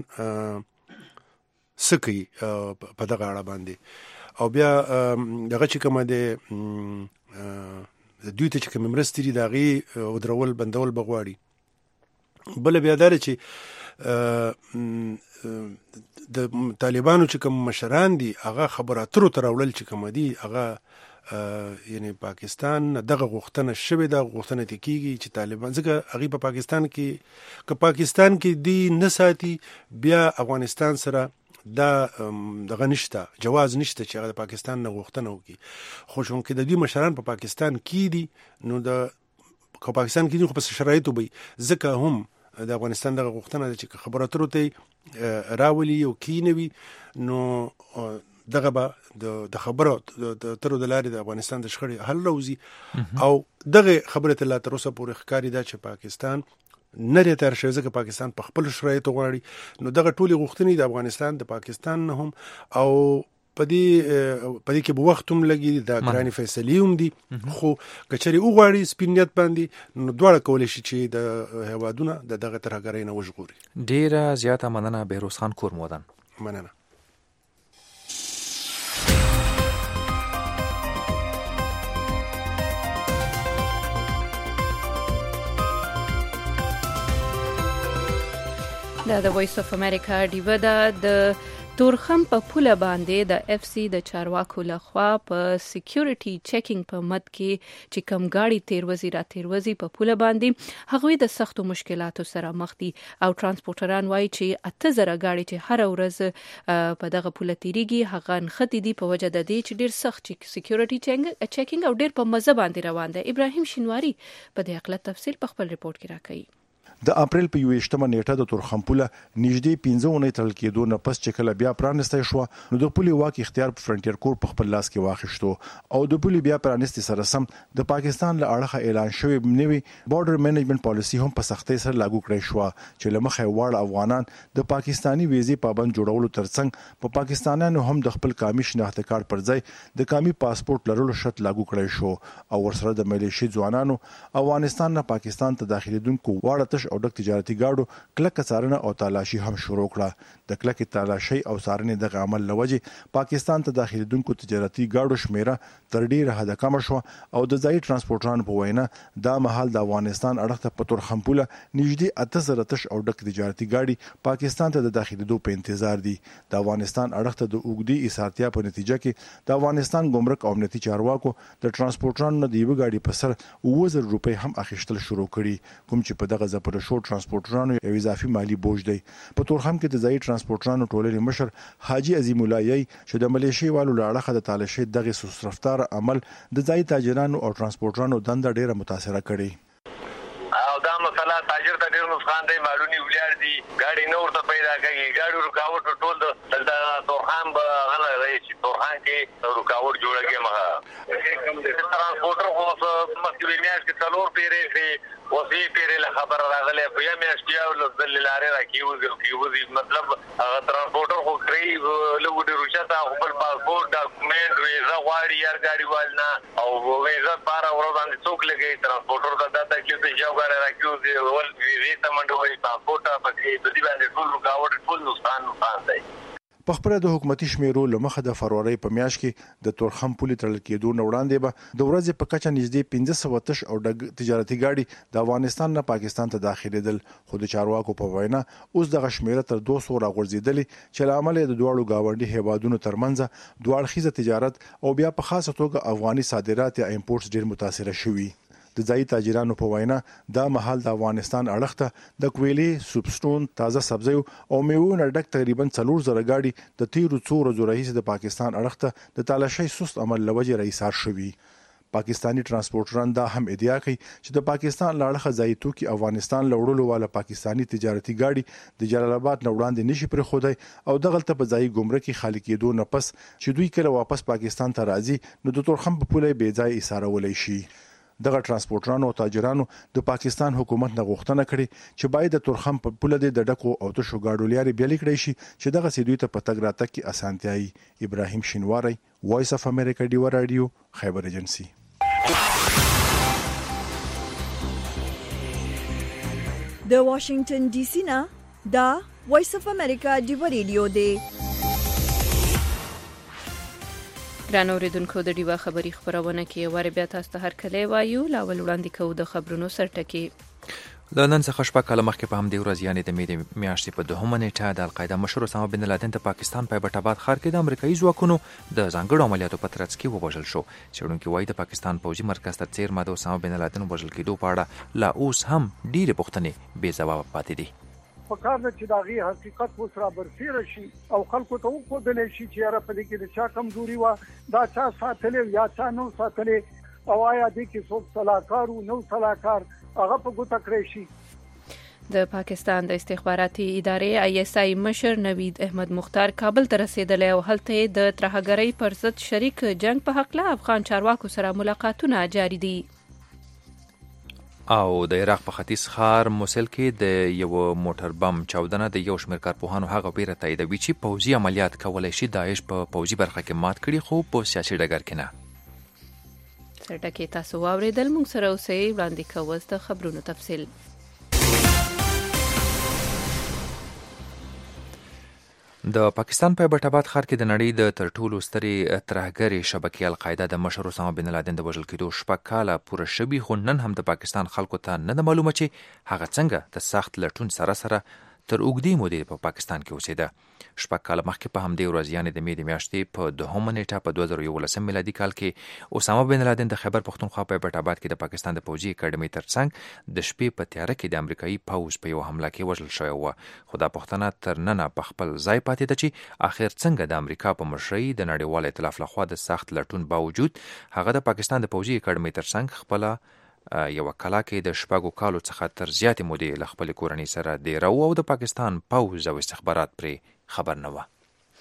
سکی په دغه اړه باندې او بیا دغه چې کومه ده دوی ته چې کوم مرستې دي دغه ودرول بندول بغواړي بل بیا دار چې د طالبانو چې کوم مشران دي هغه خبراتو تر اولل چې کوم دي هغه یعنی پاکستان دغه غوښتنه شوه د غوښتنه کیږي چې طالبان ځکه هغه په پاکستان کې دی نه ساتي بیا افغانستان سره دا دغه نشته جواز نشته چې هغه د پاکستان نه غوښتنه وکړي خو چون کې د دې مشران په پاکستان کې دي نو د پاکستان کې خو په شرایطو به ځکه هم د افغانستان دغه غوښتنه چې خبراتو ته راولي او کینوي نو دغه به د خبرو تر د لارې د افغانستان د شخړې حل راوځي او دغه خبره ته لا تر اوسه پورې ښکاری ده چې پاکستان نه لري تر شوی ځکه پاکستان په خپل شرایطو غواړي نو دغه ټولي غوښتنې د افغانستان د پاکستان نه هم او په دې کې به وخت هم لګي د ګراني فیصلې هم دي خو کچري وغواړي سپینیت باندې نو دواړه کولای شي چې د هوادونه دغه ترهګرۍ نه وژغوري ډیره زیاته مننه بهروز خان کورمودن مننه د وایس اف امریکا ډیوه د تورخم په پوله باندې د اف سی د چارواکو لخوا په سکیورټي چیکینګ په مد کې چې کم گاڑی تیروزی په پوله باندې هغوی د سختو مشکلاتو سره مخ دي او ترانسپورټران وایي چې 8000 گاڑی چې هر ورځ په دغه پوله تیریږي هغه نختی دي په وجه د دې چې ډیر سخت سکیورټي چیکینګ او ډیر په مزه باندې روان دی ابراهیم شینواری په دې اړه تفصیل په خپل ریپورت کې راکړي د اپریل په 28مه نیټه د تورخمپوله نږدې 15 اونۍ تړل کېدو نه پس چې کله بیا پرانستای شو نو د پولي واک اختیار په فرنټیر کور په خپل لاس کې واخیشتو او د پولي بیا پرانستي سره سم د پاکستان له اړخه اعلان شوی نوی بارډر منیجمنت پالیسی هم په سختۍ سره لاګو کړی شو چې لمخه وړ افغانان د پاکستانی ویزې پابند جوړولو ترڅنګ په پاکستانانو هم د خپل قومي شناخت کارت پر ځای د قومي پاسپورت لرلو شرط لاګو کړی شو او ورسره د ملیشي ځوانانو افغانستان نه پاکستان ته داخليدونکو واړه او ډک تجارتي گاډو کلک څارنه او تالاشي هم شروع کړه د کلک تالاشي او څارنې د عمل لوجه پاکستان ته داخليدونکو تجارتي گاډو شمیره تر ډیره حد کم شو او د ځای ترانسپورټرانو په وینا دا مهال د افغانستان اړخ ته په تورخمپوله نږدې 8000 او ډک تجارتي گاډي پاکستان ته د داخليدو په انتظار دي د افغانستان اړخ ته د اوګدي ایثارتیا په نتیجه کې د افغانستان ګمرک او امنیتي چارواکو د ترانسپورټرانو د یو گاډي په سر 2000 روپۍ هم اخیستل شروع کړي کوم چې په دغه ځپل شو ترانسپورټرانو یو اضافي مالی بوج دی په تورخم کې د ځای ترانسپورټرانو ټولنې مشر حاجی عظیم الله یی چې د ملیشي والو لاړه د تالاشي دغه سوسرفتار عمل د ځای تاجرانو او ترانسپورټرانو دنده ډیره متاثره کړي او دا مسله تاجر ته ډیر نقصان دی مالونی ولیار دي گاډي نور ته پیدا کوي گاډي رکاوټ ټول د تورخم غلا دی چې تورخم کې رکاوټ جوړږي مخه ترانسپورټر خو مسؤلیت کې څلور پیری وسی پیری له خبر راغله بیا مې اشتیا ول دلاره راکیوږي مطلب ترانسپورټر خو کری له وډه روشته خپل پاسپورت ډاکومېنټ ویزا غواړي یار گاډي والنا او ویزا بار اور باندې څوک لګي ترانسپورټر کا داتا کې څه جواب راکیوږي ول ویزا منډوي پاسپورت پکې د دې باندې ټول رکاوټ ټول نقصان دی په خپل د حکومتي شمیرو لمخه د فروری په میاشت کې د تورخم پولې تړل کېدو نه وړاندې به د ورځې په کچه نږدې 1500 تش او د تجارتي ګاډي د افغانستان نه پاکستان ته داخليدل، خو د چارواکو په وینا اوس د شمیره تر 200 راغورځېدلې چې له امله د دوړو گاونډي هیوادونو ترمنځ دوړخیزه تجارت او بیا په خاصه توګه افغاني صادرات یا امپورټس ډېر متاثر شوي. د ځایي تاجرانو په وینا دا مهال د افغانستان اړخته د کویلې، سوپسټون، تازه سبزیو او میوو نه ډک تقریبا 4,000 ګاډي د تیرو څو ورځو راهیسې د پاکستان اړخته د تالاشۍ سست عمل لوجې راایثار شوي. پاکستانی ترانسپورټران دا هم ادعا کوي چې د پاکستان لاړه ځایي توکي افغانستان لوړلو والا پاکستانی تجارتي ګاډي د جلال آباد نه وړاندې نشي پرې خودای او دغلته په ځایي ګمرکي خالي کېدو نه پس چې دوی کله واپس پاکستان ته راځي نو د تورخم په پوله بې ځای ایثارولای شي. دغه ترانسپورټرانو او تاجرانو د پاکستان حکومت نه غوښتنه کړې چې باید د تورخم په پوله د ډکو او تشو گاډو لارې بیل کړي شي چې دغه سیدوی ته په تګ راتګ کې اسانتیاي. ابراهیم شینواری، وایس اف امریکا ډیو رادیو، خیبر ایجنسی. د واشنگټن ډي سي نه دا وایس اف امریکا ډیو رادیو دی. ګران اوریدونکو د ډیوا خبری خبرونه کې ور بیا تاسو ته هر کله وایو لاول وړاندې کوو د خبرونو سرټکی. د نن څخه شپه کاله مخکې په همدې ورځ یعنې د مې میاشتې په 2 نیټه د القاعده مشر اسامه بن لادن د پاکستان په ایبټ آباد ښار کې د امریکایي ځواکونو د ځانګړو عملیاتو په ترڅ کې ووژل شو. څېړونکي وایي د پاکستان پوځي مرکز تر څیرمه د اسامه بن لادن وژل کېدو په اړه لا اوس هم ډېرې پوښتنې بې ځوابه پاتې دي. په کار نه چې داغي حقیقت اوس را برسېره شي او خلکو ته وښودل شي چې یاره په دې کې د چا کمزوري وه، دا چا ساتلې یا چا نو ساتلې او آیا دې کې څوک صلاحکار و نو صلاحکار هغه په ګوته کړی شي. د پاکستان د استخباراتي ادارې ISI مشر نوید احمد مختار کابل ته رسیدلی او هلته د ترهګرۍ پر ضد شریک جنگ په حق له افغان چارواکو سره ملاقاتونه جاري دي. او د عراق په ختیځ ښار موسل کې د یو موټر بم چاودنه د یو شمېر کارپوهانو هغه ویره تاییدوي چې پوځي عملیات کولی شي داعش په پوځي برخه کې مات کړي خو په سیاسي ډګر کې نه. سرټکی تاسو واوریدل، موږ سره اوسئ. وړاندې کوو د خبرونو تفصیل. د پاکستان په ایبټ آباد ښار کې د نړۍ د تر ټولو سترې ترهګرې شبکې القاعده د مشر اسامه بن لادن د وژل کېدو 6 کاله پوره شوي، خو نن هم د پاکستان خلکو ته نه ده معلومه چې هغه څنګه د سخت لټون سره تر اوږدې مودې په پاکستان کې اوسېده. 6 کاله مخکې په همدې ورځ یعنې د مې میاشتې په 2 نیټه په 2011 میلادي کال کې اسامه بن لادن د خیبر پښتونخوا په ایبټ آباد کې د پاکستان د پوځي اکاډمۍ ترڅنګ د شپې په تیاره کې د امریکایي پوځ په یو حمله کې وژل شوی و. خو دا پوښتنه تر ننه په خپل ځای پاتې ده چې آخر څنګه د امریکا په مشرۍ د نړیوال ائتلاف لخوا د سخت لټون باوجود هغه د پاکستان د پوځي اکاډمۍ ترڅنګ خپل یو کلا کې د 6 کالو څخه تر زیاتې مودې له خپل کورنۍ سره ډیره او د پاکستان پوځ او استخبارات پرې خبر نه و.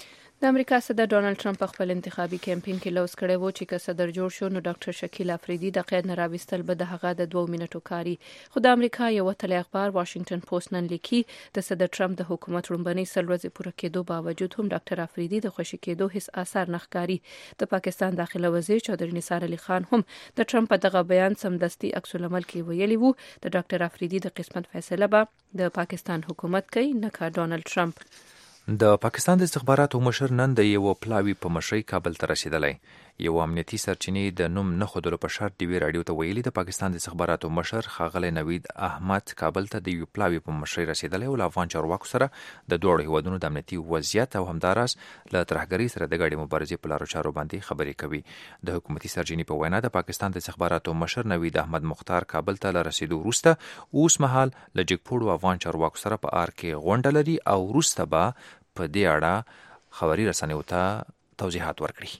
د امریکا صدر ډونالد ټرمپ په خپل انتخابي کمپاین کې لوز کړی و چې که صدر جوړ شو نو ډاکټر شکیل افریدي د قید نه راوستل به د هغه د 2 منټو کاری. خو د امریکا یو وتلی اخبار واشنگټن پوسټ نن لیکي د صدر ټرمپ د حکومت لومړنۍ سل ورځې پوره کېدو باوجود هم ډاکټر افریدي د خوشي کېدو هیڅ آثار نه ښکاري. د پاکستان داخله وزیر چودري نثار علي خان هم د ټرمپ په دغه بیان سمدستي عکس العمل کې ویلي وو د ډاکټر افریدي د قسمت فیصله به د پاکستان حکومت کوي نه کا ډونالد ټرمپ. د پاکستان د استخباراتو مشر نن د یو پلاوی په مشرۍ کابل ته رسیدلی. یو امنیتي سرچینې د نوم نه ښودلو په شرط ډیوی راډیو ته ویلي د پاکستان د استخباراتو مشر ښاغلی نوید احمد کابل ته د یو پلاوی په مشرۍ رسیدلی او له افغان چارواکو سره د دوړو هیوادونو د امنیتي وضعیت او همداراز له ترهګرۍ سره د ګډې مبارزې په لارو چارو باندې خبرې کوي. د حکومتي سرچینې په وینا د پاکستان د استخباراتو مشر نوید احمد مختار کابل ته له رسیدو وروسته اوس مهال له جګپوړو افغان چارواکو سره په آر کې غونډه لري او وروسته به په دې اړه خبري رسنیو ته توضیحات ورکړي.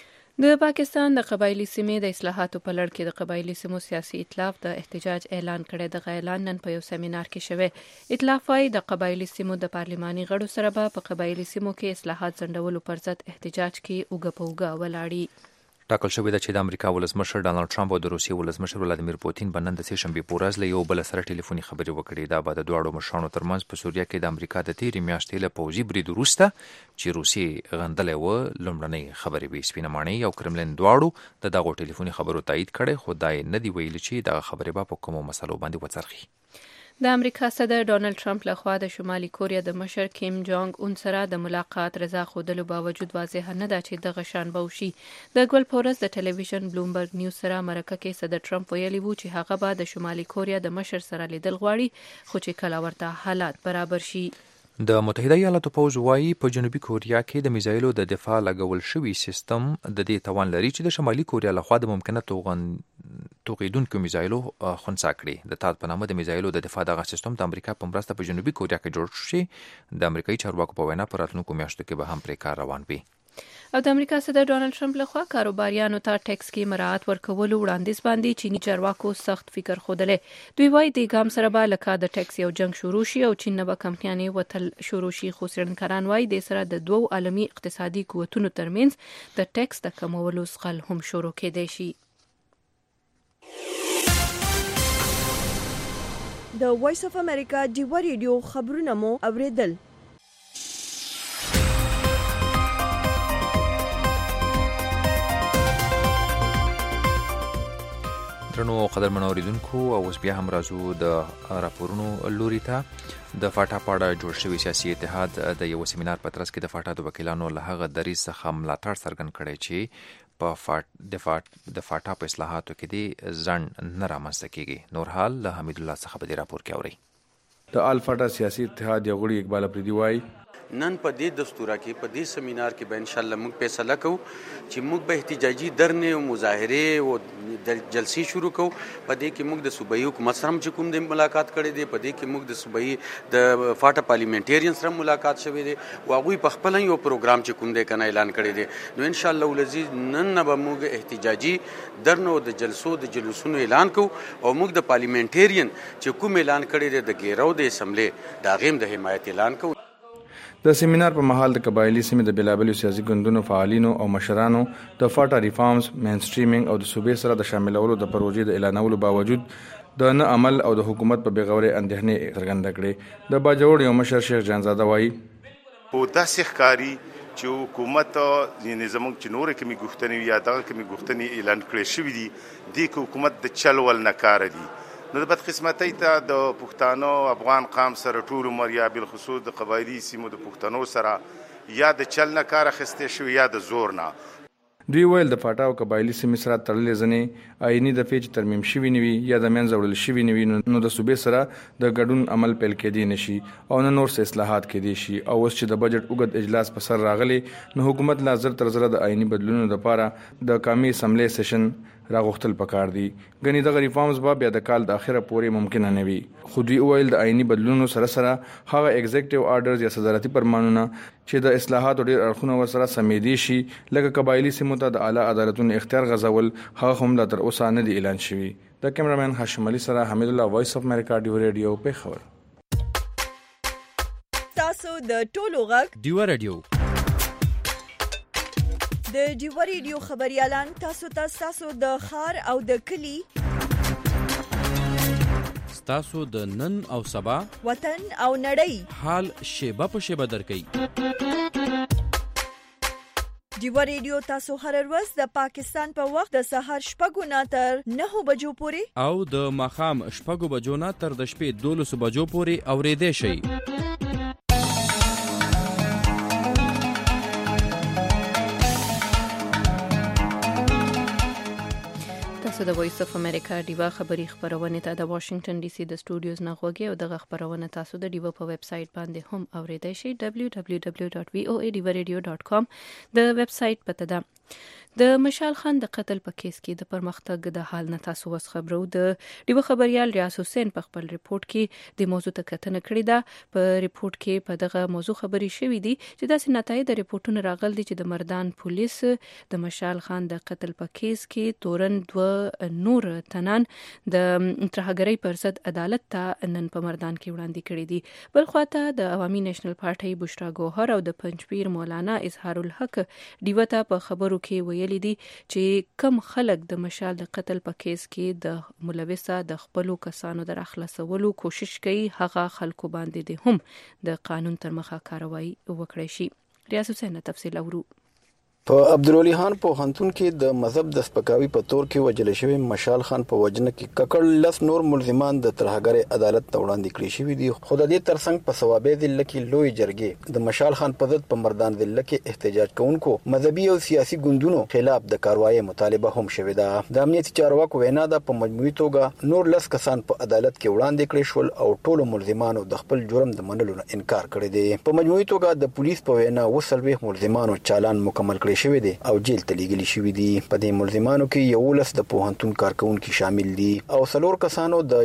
د پاکستان د قبایلی سیمې د اصلاحاتو په لړ کې د قبایلی سیمو سیاسي ائتلاف د احتجاج اعلان کړی. د اعلان نن په یو سیمینار کې شوی. ائتلاف وايي د قبایلی سیمو د پارلماني غړو سره به په قبایلی سیمو کې اصلاحات ځنډولو پر ضد احتجاج کې اوږه په اوږه ولاړی. ټاکل شوې ده چې د امریکا ولسمشر ډانلډ ټرمپ او د روسیې ولسمشر ولادیمیر پوتین به نن د سې شنبې په ورځ له یو بل سره ټلیفوني خبرې وکړي. دا به د دواړو مشرانو ترمنځ په سوریه کې د امریکا د تیرې میاشتې له پوځي برید وروسته چې روسیې غندلی و لومړنۍ خبرې وې. سپینه ماڼۍ او کرملین دواړو د دغو ټلیفوني خبرو تایید کړی، خو دا یې نه دي ویلي چې دغه خبرې به په کومو مسلو باندې وڅرخي. د امریکا صدر ډونالد ټرمپ لخوا د شمالي کوریا د مشر کیم جونګ اون سره د ملاقات رضا خودلو باوجود واضح نه ده چې دغه شان به وشي. د ګل پورس د ټلویزیون بلومبرګ نیوز سره مرکه کې صدر ټرمپ ویلي وو چې هغه به د شمالي کوریا د مشر سره لیدل غواړي، خو چې کله ورته حالات برابر شي. د متحده ایالاتو پوځ وايي په جنوبي کوریا کې د میزایلو د دفاع لګول شوی سیستم د دې توان لري چې د شمالي کوریا لخوا د ممکنه توغیدونکو میزایلو خنثی کړي. د تاد په نامه د میزایلو د دفاع دغه سیستم د امریکا په مرسته په جنوبي کوریا کې جوړ شي. د امریکایي چارواکو په وینا په راتلونکو میاشتو کې به هم پرې کار روان وي. او د امریکا صدر ډونالد ټرمپ لخوا کاروباریانو ته ټیکس کې مراعات ورکولو وړاندیز باندې چینی چارواکو سخت فکر خوده. دوی وايي د ګام سره به لکه د ټیکس یو جنگ شروع شي او چین نه به کمپنیانې وتل شروع شي. خو څېړنکاران وايي د سره د دوو عالمي اقتصادي قوتونو ترمنځ د ټیکس د کمولو څخه هم شروع کېدای شي. د وایس اف امریکا ډیوا ریډیو خبرونه مو اوریدل. درنو قدرمنو اوریدونکو، او اوس بیا هم راځو د راپورونو لوري ته. د فاټا پاړه جوړ شوی سیاسي اتحاد د یو سیمینار په ترڅ کې د فاټا د وکیلانو له هغه دریځ څخه ملاتړ څرګند کړی چې په د فاټا په اصلاحاتو کې د ځنډ نه رامنځته کیږي. نور حال له حمید الله څخه په دې راپور کې اوري. د الفاټا سیاسي اتحاد یو غړي اقبال افریدي وایي نن په دې دستوره کې په دې سیمینار کې به ان شاء الله موږ فیصله کوو چې موږ به احتجاجي درنې او مظاهره او جلسې شروع کوو. په دې کې موږ د صوبایي حکومت سره چې کوم د ملاقات کړی دی، په دې کې موږ د صوبایي د فاټا پارلیمنټریان سره ملاقات شوی دی او هغوی په خپل یو پروګرام چې کوم دی کنه اعلان کړی دی. نو ان شاء الله ولزي نن به موږ احتجاجي درنو د جلسو د جلوسونو اعلان کوو او موږ د پارلیمنټریان چې کوم اعلان کړی دی د ګیرو د اسمبلی دا غیم د حمایت اعلان کوو. د سیمینار په مهال د قبایلی سیمې د بېلابېلو سیاسي ګوندونو فعالینو او مشرانو د فاټا ریفارمز، مین سټریمینګ او د صوبې سره د شاملولو د پروژې د اعلانولو باوجود د نه عمل او د حکومت په بېغورۍ اندېښنې څرګنده کړې. د باجوړ یو مشر شیخ جانزاده وایي او داسې ښکاري چې حکومت یعنې زموږ چې نورې کومې غوښتنې یا دغه کومې غوښتنې اعلان کړې شوي دي، دې کې حکومت د چل ول نه کاره دي. نو د بدقسمتۍ ته د پښتانو افغان قام سره ټول عمر یا بالخصوص د قبایلي سیمو د پښتنو سره یا د چل نه کار اخیستی شوي یا د زور نه. دوی ویل د فاټا او قبایلي سیمې سره تړلې ځینې آئیني دفعې چې ترمیم شوي نه وي یا د منځه وړل شوي نه وي نو د صوبې سره د ګډون عمل پیل کېدی نه شي او نه نور څه اصلاحات کېدی شي. او اوس چې د بجټ اوږد اجلاس په سر راغلی نو حکومت لا زر تر زره د آئیني بدلونونو لپاره د قومي اسمبلی سیشن راغوښتل پکار دي. ګنې دغه ریفارمز به بیا د کال د اخره پورې ممکنه نه وي. خو دوی ویل د آئیني بدلونونو سره سره هغه ایگزیکټیو آرډرز یا صدارتي فرمانونه چې د اصلاحاتو ډېر اړخونه ورسره سمیدي شي لکه قبایلي سیمو ته د اعلی عدالتونو اختیار غځول هغه هم لا تر اوسه نه دي اعلان شوي. د کیمرامین هاشم علي سره حمید الله، وایس اف امریکا ډیو ریډیو پیښور. تاسو د ټولو غږ ډیو ریډیو د ډیوا ریډیو خبريالان تاسو د ښار او د کلی تاسو د نن او سبا وطن او نړۍ حال شیبه په شیبه درکې. ډیوا ریډیو تاسو هر ورځ د پاکستان په وخت د سهار 6 نه تر 9 بجو پورې او د ماښام 6 بجو نه تر د شپې 12 بجو پورې اورېدې شئ. تاسو د وایس اف امریکا ډیوا خبری خبرونه ته د واشنگټن ډي سي د سټوډیوز نه غوږی او دغه خبرونه تاسو د ډیوا په ویب سټ باندې هم اوریدئ شئ. www.voadiradiyo.com د ویب سټ پته ده. د مشال خان د قتل په کیس کې د پرمختګ د حال نه تاسو وس خبرو. د ډیوا خبريال ریاض حسین په خپل ریپورت کې د موضوع ته کتنه کړې ده. په ریپورت کې په دغه موضوع خبري شوې دي چې داسې نتایج د ریپورتونو راغلي دي چې د مردان پولیس د مشال خان د قتل په کیس کې تورن 2 نور تنان د ترهګرۍ پر ضد عدالت ته نن په مردان کې وړاندې کړي دي. بل خواته د عوامي نېشنل پارټي بشرا ګوهر او د پنځپیر مولانا اظهار الحق ډیوا ته په خبرو کې ویلي دي چې کم خلک د مشال د قتل په کیس کې د ملوثه د خپلو کسانو در اخلاصولو کوشش کوي هغه خلکو باندې د هم د قانون تر مخه کاروایی وکړي شي. ریاض حسین تفصیل اورو. په عبدالولي خان په پوهنتون کې د مذهب د سپکاوي په تور کې وجل شوی مشال خان په وجنه کې ککړ لس نور ملزمان د ترهګر عدالت ته وړاندې کړي شوی دي. خو د دې ترڅنګ په ثوابه ضلع کې لوی جرګې د مشال خان په ضد په مردان ضلع کې احتجاج کوونکو مذهبي او سیاسي ګوندونو خلاف د کاروایی مطالبه هم شوې ده. د امنیتي چارواکو وینا ده په مجموعي توګه نور لس کسان په عدالت کې وړاندې کړي شول او ټولو ملزمانو د خپل جرم د منلو نه انکار کړی دی. په مجموعي توګه د پولیس په وینا وسلوي ملزمانو چالان مکمل کړی شوی دی او جیل ته لیږلي شوي دي. په دې ملزمانو کې 11 د پوهنتون کارکونکو شامل دي او 4 کسانو د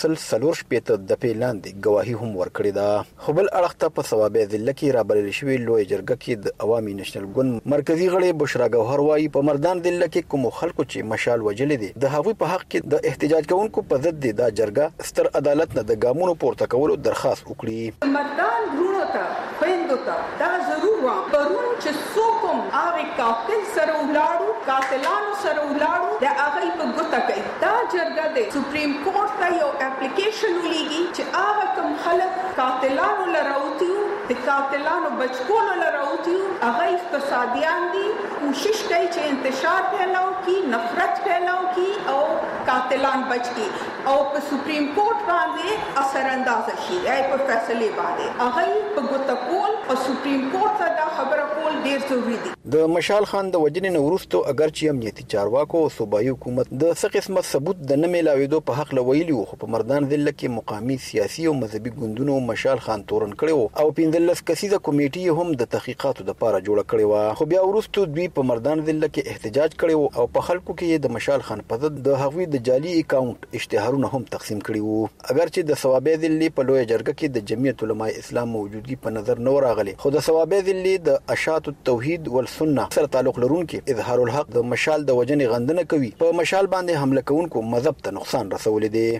140 د پیلاندې گواهی هم ورکړې ده. خو بل اړخ ته په ثوابه ضلع کې رابلل شوی لوی جرګه کې د عوامي نېشنل ګوند مرکزی غړي بشرا ګوهر وايي په مردان ضلع کې کوم خلکو چې مشال وجل دي د هغوی په حق کې د احتجاج کوونکو په ضد د جرګه ستر عدالت نه د ګامونو پورته کولو درخواست وکړي. مردان ورونو ته خويندو ته دا ضرور و پرون چې څوک هغه قاتل سره ولاړو قاتلانو سره ولاړو د هغه په ګوته کوي. دا جرګه د سپریم کورټ ته یو اپلیکیشن ولېږي چې هغه کوم خلک قاتلانو لراوتیو د قاتلانو بچکولو لراوتیو هغه اقتصادیان دي کوشش کوي چې انتشار پھیلاو کی نفرت پھیلاو کی او قاتلان بچ کی او په سپریم کورټ باندې اثر انداز شي ای په فیصله باندې هغه په ګوته کول او سپریم کورټ ته دا خبره کول ډیر ضروری دي. د مشال خان د وجنې نورستو اگر چې امنیتي چارواکو او صوبایي حکومت د څه قسمه ثبوت د نه ملاویدو په حق لویلی خو په مردان ضلع کې مقامي سیاسي او مذهبي ګوندونو مشال خان تورن کړو او 15 کسیزه کمیټه هم د تحقیقاتو لپاره جوړه کړې و. خو بیا ورستو دوی په مردان ضلع کې احتجاج کړو او په خلکو کې د مشال خان په ضد د هغوی د جعلي اکاونټ اشتهارونه هم تقسیم کړي وو. اگر چې د ثوابه ضلع په لوی جرګه کې د جمعیت علماء اسلام موجودي په نظر نه راغلي خو د ثوابه ضلع د اشاعت التوحید والسنه سره تعلق لرونکي اظهار الحق د مشال د وجنې غندنه کوي. په مشال باندې حمله کوونکو مذهب ته نقصان رسولې دي.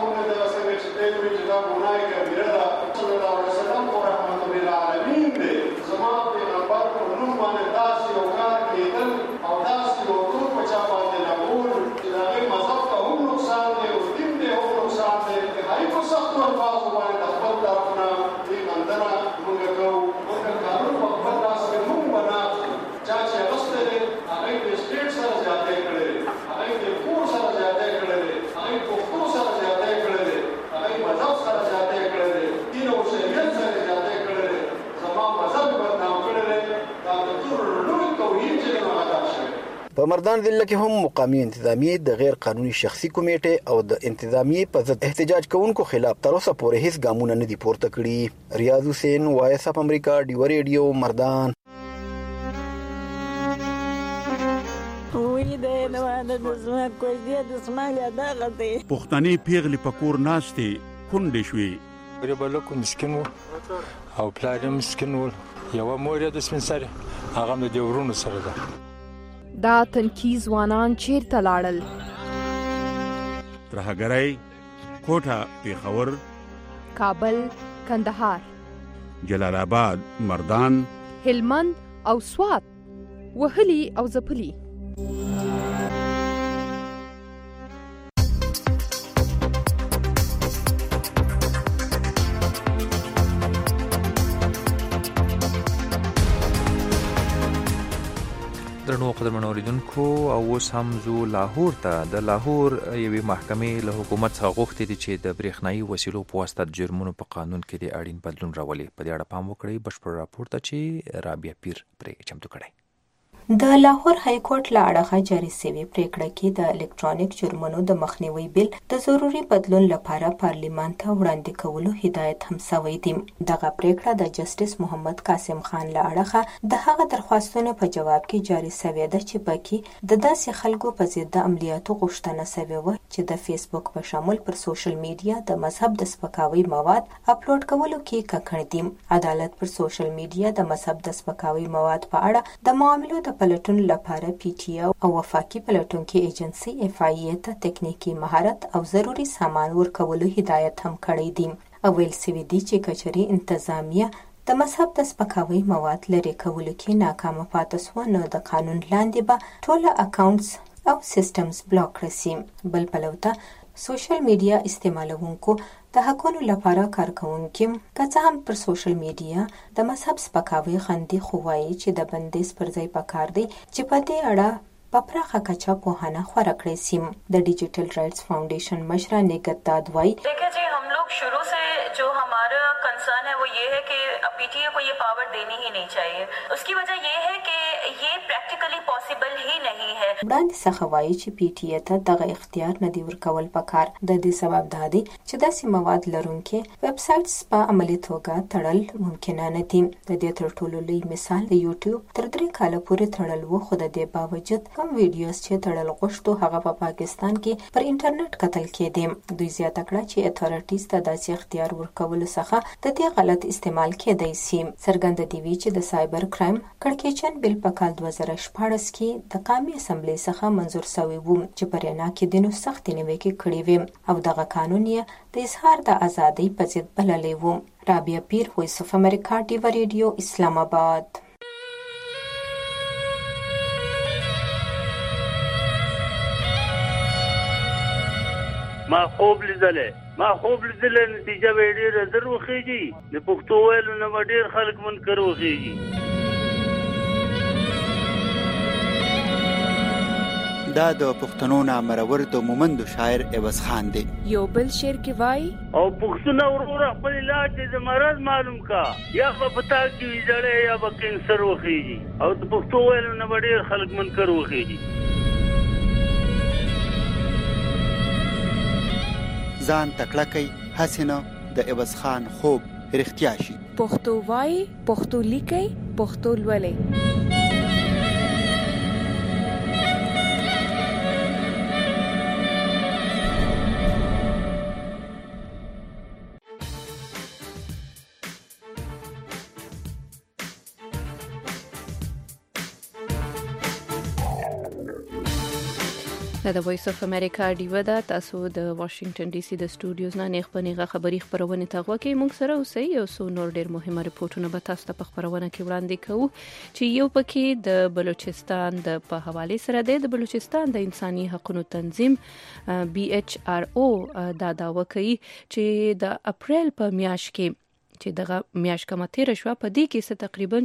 په مردان ضلع کې هم مقامي انتظامیه د غیر قانوني شخصي کمیټه او د انتظامیه په ضد احتجاج کوونکو خلاف تر اوسه پورې هیڅ ګامونه نه دي پورته کړي. ریاض حسین وایس اف امریکا ډیو ریډیو مردان. پښتني پیغلې پکور ناشته کونډې شوې ریبلکو مسکین او پلان مسکین یو مور د سپنسر هغه د دیورونو سره ده. دا تنکی ځوانان چیرته لاړل؟ ترهګرۍ کوټه پیښور کابل کندهار جلال آباد مردان هلمند او سوات وهلي او ځپلي. درنو قدرمنو اوریدونکو او اوس هم زو لاهور ته د لاهور یوې محکمې له حکومت څخه غوښتي دي چې د برېښنایي وسیلو په واسطه د جرمونو په قانون کې د اړین بدلون راولي. په دې اړه پام وکړئ. بشپړ راپور ته چې رابعه پیر پرې چمتو کړی. د لاهور های کورټ له اړخه جاري شوې پریکړه کې د الکترونیک جرمونو د مخنیوي بل د ضروري بدلون لپاره پارلیمان ته وړاندې کولو هدایت هم شوی دی. دغه پریکړه د جسټس محمد قاسم خان له اړخه د هغه درخواستونو په جواب کې جاري شوې ده چې پکې د داسې خلکو په ضد د عملیاتو غوښتنه شوې و چې د فیسبوک په شامل پر سوشل میډیا د مذهب د سپکاوي مواد اپلوډ کولو کې ککړ دي. عدالت پر سوشل میډیا د مذهب د سپکاوي مواد په اړه د معاملو د پلټون لپاره پی ټی او وفاقي پلټونکو ایجنسی اف آی ای ته تکنیکی مهارت او ضروری سامان ورکولو هدایت هم کړی دی. اول سوي دي چې کچري انتظامیه د مذهب د سپکاوي مواد لري کولو کې ناکامه پاتې شو نو د قانون لاندې به ټول اکاونټس او سیستمز بلاک رسي. بل پلوته سوشل میډیا استعمالونکو د حقونو لپاره کارکونکو که هم پر سوشل میډیا د مذهب سپکاوي خندي خو وایي چې د بندیز پر ځای پکار دی چې په دې اړه په پراخه کچه پوهانه خپره کړې سیم د ډیجیټل رائټس فاؤنडेशन مشره نگت دادوای देखिए जी हम लोग शुरू से जो हमारा कंसर्न है वो ये है कि पीटीए को ये पावर देनी ही नहीं चाहिए उसकी वजह ये है कि ये प्रैक्टिकली पॉसिबल ही नहीं है وړاندې څخه وایي چې پی ټي ای ته دغه اختیار نه دی ورکول پکار د دې سبب دا دی چې داسې مواد لرونکي ویب سایټس په عملي توګه تړل ممکن نه دي د دې تر ټولو لوی مثال د یوټیوب تر 3 کال پورې تړل و خو د دې باوجود کوم ویډیوز چې تړل غوښتو هغه په پاکستان کې پر انټرنیټ کتل کېدي دوی زیاته کړه چې اتھارټیز ته داسې اختیار ورکول څخه د دې غلط استعمال کېدای شي څرګند دی چې د سایبر کرایم کړکېچن بل په کال 2014 کې د قومي اسمبلی څخه منظور شوی و چې پر یې کې د نو سخت نیوکې کړې وې او دغه قانون یې د اظهار د ازادۍ په ضد بللی و رابعه پیر وایس اف امریکا ټي وی ریډیو اسلام آباد ما خوب لیدلې نتیجه به ډېره زر وخیږي د پښتو ویلو نه به ډېر خلک منکر وخیږي دا د پښتنو نامرور د مومندو شاعر عوض خان دی یو بل شعر کې وای او پښتون ورور خپل علاج د مرض معلوم کا یا په پتا کې ویځړې یا په کینسر وخیږي او د پښتو ویلو نه به ډېر خلک منکر وخیږي ځان تکړه کوي حسینه د عوض خان خوب رښتیا شي پښتو وای پښتو لیکي پښتو لولي د وایس اف امریکا ډیو دا تاسو د واشنگټن ډي سي د سټوډیوز نه نېغه خبري خبرونه تاغو کې موږ سره اوسئ او سو نور ډېر مهمه رپورټونه به تاسو ته په خبرونه کې وړاندې کوو چې یو پکې د بلوچستان د په حواله سره د بلوچستان د انساني حقوقو تنظیم BHRO دا داوا کوي چې د اپریل په میاشت کې چې دغه میاشت کومه تیر شو په دې کې څه تقریبا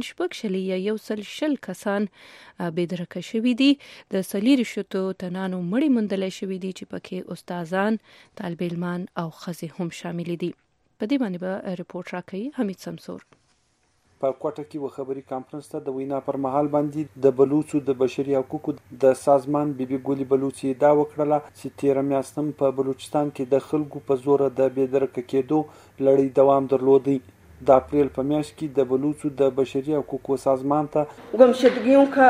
100 کسان بېدرکه شوي دي د سلیری شتو تنانو مړی مندل شوي دي چې پکې استادان طالب علمان او خزي هم شامل دي په دې باندې به ریپورت راکړي حمید سمسور په کوټه کې و خبري کانفرنس ته د وینا پر مهال باندې د بلوچو د بشري حقوقو د سازمان بیبي ګولي بلوچي دا وکړه چې 13 میاشتم په بلوچستان کې د خلکو په زور د بېدرکه کېدو لړۍ دوام درلودي د اپریل په میاشت کې د بلوچو د بشري حقوقو سازمان ته گمشدگیوں کا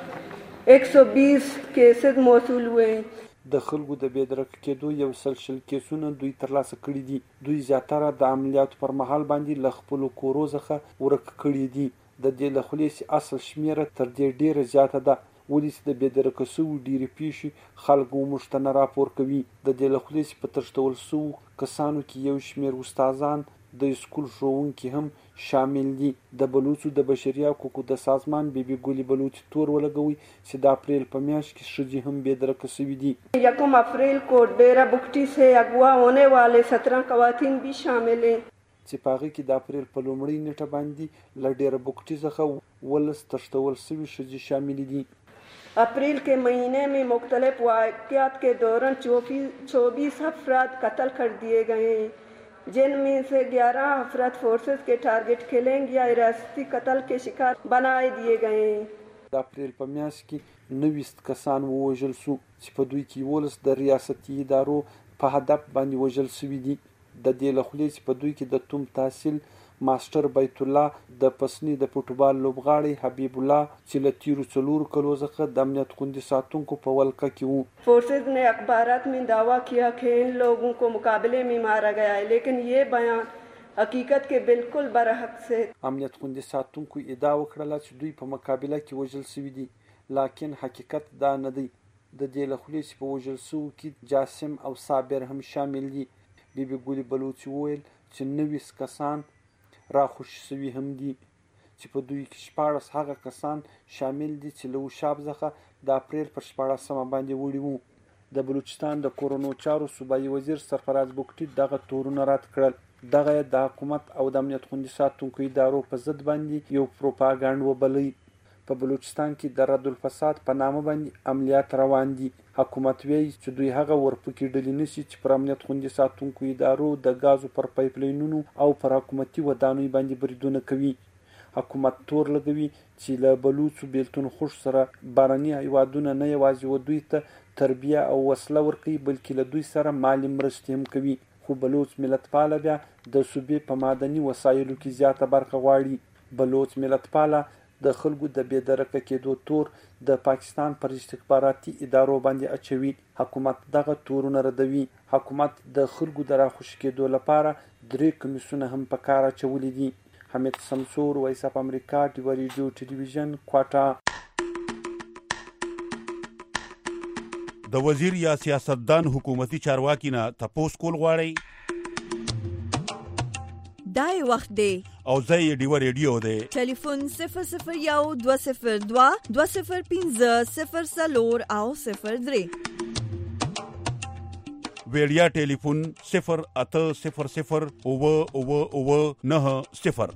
120 کیسز موصول ہوئے د خلکو د بېدرکه کېدو یو سلسله کیسونه دوی ترلاسه کړي دي دوی زیاتره د عملیاتو پر مهال باندې ل خپل کورو څخه ورک کړي دي د دې له خلیص اصل شمیره تر دې ډیره زیاته ده ولې چې د بېدرکه سو ډیری پیښې خلکو مشتنه راپور کوي د دې له خلیص په ترشتول سو کسانو کې یو شمیر استادان د سکول ښوونکي هم شامل دي د بلوچو د بشري حقوقو د سازمان بیبي ګولي بلوچ تور ولګوي چې د اپریل په میاشت کې ښځې هم بېدرکه شوي دي 1 اپریل کو ډیرا بکټي سے اغوا ہونے والے 17 خواتین بھی شامل ہیں چې په هغه کې د اپریل په لومړۍ نیټه باندې له ډیرا بکټي څخه ولس تښتول شوي ښځې شامل دي अप्रैल के महीने में मुख्तलिफ वाक़यात के दौरान 24 अफराद कत्ल कर दिए गए हैं जिनमें से 11 अफराद फोर्सेस के टारगेट किलिंग या हिरासती कत्ल के शिकार बनाए दिए गए हैं د اپریل په میاشت کې 90 کسان ووژل شو چې په دوی کې ولس د ریاستي ادارو په هدف باندې وژل شوي دي د دې له خولې چې په دوی کې د توم تحصیل ماستر بیت الله د پسنی د فوټبال لوبغاړي حبیب الله چې له تیرو 4 کلو څخه د امنیت خوندي ساتونکو په ولکه کې وو फोर्सेस ने अखबारात में दावा किया कि इन लोगों को मुकाबले में मारा गया है लेकिन ये बयान حقیقت کې بالکل برعکس ہے امنیت خوندي ساتونکو ادعا وکړه چې دوی په مقابله کې وژل شوي دي لکن حقیقت دا نه دی د دې له خولې چې په وژل شوو کې جاسم او صابر هم شامل دي بیبي ګولي بلوچ وویل چې 90 کسان راخوش شوي هم دي چې په دوی کې 14 هغه کسان شامل دي چې له وشاب څخه د اپریل پر 14 باندې وړي وو د بلوچستان د کورونو چارو صوبایي وزیر سرفراز بوکټي دغه تورونه رد کړل. دغه د حکومت او د امنیت خوندي ساتونکو ادارو په ضد باندې یو پروپاګاندا وبلي. په بلوچستان کې د رد الفساد په نامه باندې عملیات روان دي. حکومت وایي چې دوی هغه ورپکې ډلې نشي چې پر امنیت خوندي ساتونکو ادارو د غازو پر پایپ لاینونو او پر حکومتي ودانۍ باندې بریدونه کوي. حکومت تور لګوي چې له بلوچو بیلتون خوش سره بارني هیوادونه نه یوازې ودوی ته تربیه او وسله ورکوي بلکې له دوی سره مالي مرستې هم کوي. خو بلوچ ملتپاله بیا د صوبې په معدني وسایلو کې زیاته برخه غواړي. بلوچ ملتپاله د خلکو د بېدرکه کېدو تور د پاکستان پر استخباراتي ادارو باندې اچوي. حکومت دغه تورونه ردوي. حکومت د خلکو د راخوشي کېدو لپاره 3 کمیسونه هم په کار اچولي دي. حمید سمسور، وایس اف امریکا، ډیو ریډیو ټلویزیون، کوټا. د وزیر یا سیاستدان حکومتي چارواکي نه تپوس کول غواړي؟ دای وخت دی او زه ډیو ریډیو دی. ټلیفون 001 202 205 0 او 03. ویډیا ټلیفون 080009990.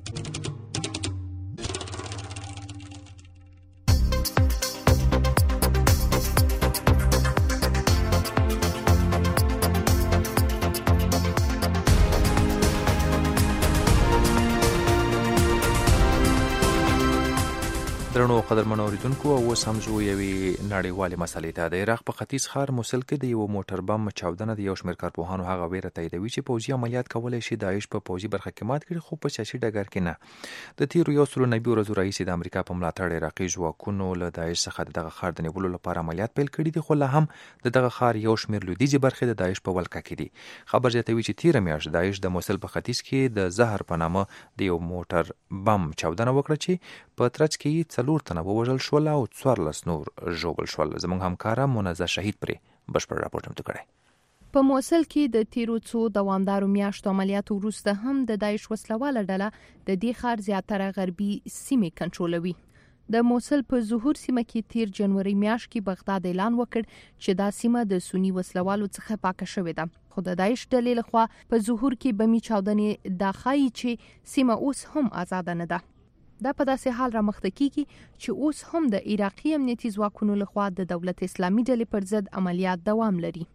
درنو قدرمنو اوریدونکو، اوس هم ځو یوې نړیوالې مسلې ته. د عراق په ختیځ ښار موسل کې د یو موټر بم چاودنه د یو شمېر کارپوهانو هغه ویره تاییدوي چې پوځي عملیات کولی شي داعش په پوځي برخه کې مات کړي، خو په سیاسي ډګر کې نه. د تیرو 190 ورځو راهیسې د امریکا په ملاتړ عراقي ځواکونو له داعش څخه دغه ښار د نیولو لپاره عملیات پیل کړي دي، خو لا هم دغه ښار یو شمېر لویدیځې برخې د داعش په ولکه کې دي. خبر زیاتوي چې تیره میاشت داعش د موسل په ختیځ کې د زهر په نامه د یو موټر بم چاودنه وکړه چې په ترڅ کې 4 تنه ووژل شول او 14 نور ژوبل شول. زموږ همکاره منزه شهید پرې بشپړ راپورټ هم کړی. په موسل کې د تیرو څو دوامدارو میاشتو عملیاتو وروسته هم د داعش وسلواله ډله د دې ښار زیاتره غربي سیمې کنټرولوي. د موسل په ظهور سیمه کې تیر جنوري میاشت کې بغداد اعلان وکړ چې دا سیمه د سنی وسلوالو څخه پاکه شوې ده. خو د داعش ډلې لخوا په ظهور کې بمي چاودنې دا ښایي چې سیمه اوس هم آزاد نه ده. دا په داسې حال رامخته کیږي چې اوس هم د عراقي امنیتي ځواکونو لخوا د دولت اسلامي ډلې پر ضد عملیات دوام لري.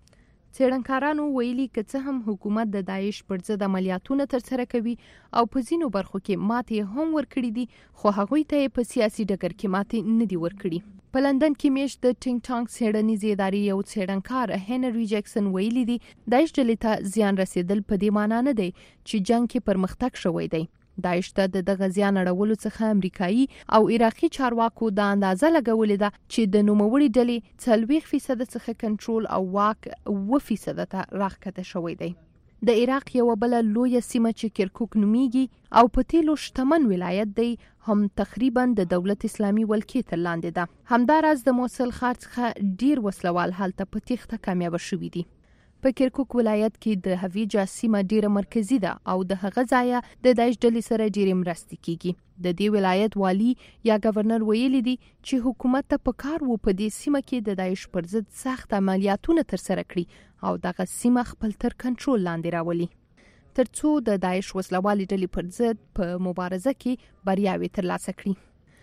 څېړنکارانو ویلي که څه هم حکومت د داعش پر ضد عملیاتونه ترسره کوي او په ځینو برخو کې ماتې هم ورکړي دي، خو هغوی ته په سیاسي ډګر کې ماتې نه دي ورکړي. په لندن کې میشت د ټینګ ټانګ څېړنیزې ادارې یو څېړنکار هنري جکسن ویلي دي داعش ډلې ته زیان رسیدل په دې معنی نه دی چې جنگ کې پرمختګ شوی دی. داعش ته د دغه زیان اړولو څخه امریکایي او عراقي چارواکو د اندازه لګولې ده چې د نوموړي ډلې 40% څخه کنټرول او واک 9% ته راښکته شوی دی. د عراق یو بل لوی سیمه چې کرکوک نومیږي او په تیلو شتمن ولایت دی هم تقریبا د دولت اسلامي ولکې تر لاندې ده. همداراز د موسل ښار څخه ډیر وسلوال هلته په تیښته کامیاب شوي دي. په کرکوک ولایت کې د هویجا سیمه ډیره مرکزی ده او د هغه ځای د داعش ډلې سره ډیره مرستې کیږي. د دې ولایت والی یا گورنر ویلي دي چې حکومت ته پکار وو په دې سیمه کې د داعش پر ضد سخت عملیاتونه ترسره کړي او دغه سیمه خپل تر کنټرول لاندې راولي، ترڅو د داعش وسلوالې ډلې پر ضد په مبارزه کې بریاوې ترلاسه کړي.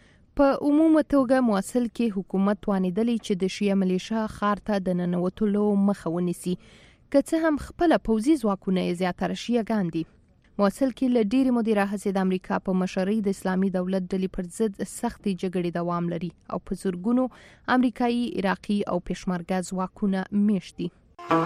په عمومي توګه موصل کې حکومت توانیدلی چې د شیعه ملیشا ښار ته د ننوتلو مخه ونیسي، که څه هم خپل پوځي ځواکونه یې زیاتره شیعهګان دي. موصل کې له ډېرې مودې راهیسې د امریکا په مشرۍ د اسلامي دولت ډلې پر ضد سختې جګړې دوام لري او په زرګونو امریکایي، عراقي او پېشمرګه ځواکونه میشت دي.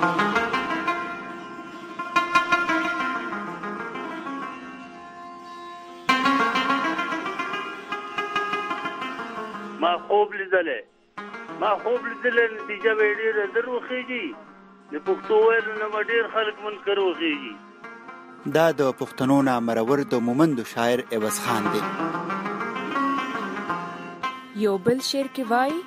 ما خوب لیدلې نتیجه به ډېره زر وخېږي. د پښتو ویلو نه ډېر خلک منکر وخېږي. دا د پښتنو نامرور د مومندو شاعر عوض خان دی. یو بل شعر کې وایي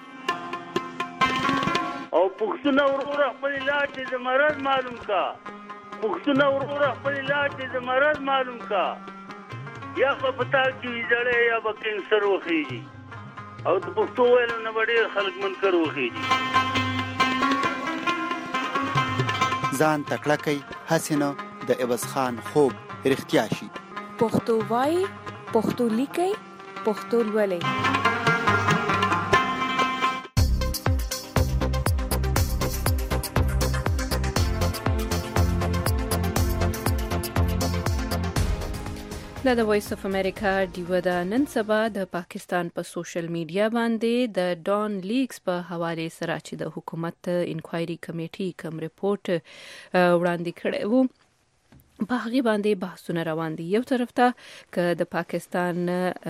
او پښتون ورور خپل علاج د مرض معلوم کا، پښتون ورور خپل علاج د مرض معلوم کا، یا په پتا کې ویځړې یا به کینسر وخېږي او د پښتو ویلو نه ډېر خلک منکر وخېږي. ځان تکړه کړئ هسې نه د عوض خان خوب رښتیا شي. پښتو وایي، پښتو لیکئ، پښتو لولئ. دا د وایس اف امریکا ډیو د نن سبا د پاکستان په سوشل میډیا باندې د ډان لیکس په حواله سره چې د حکومت انکوایري کمیټې کوم رپورت وړاندې کړی وو په هغه باندې بحثونه روان دي. یو طرف ته ک د پاکستان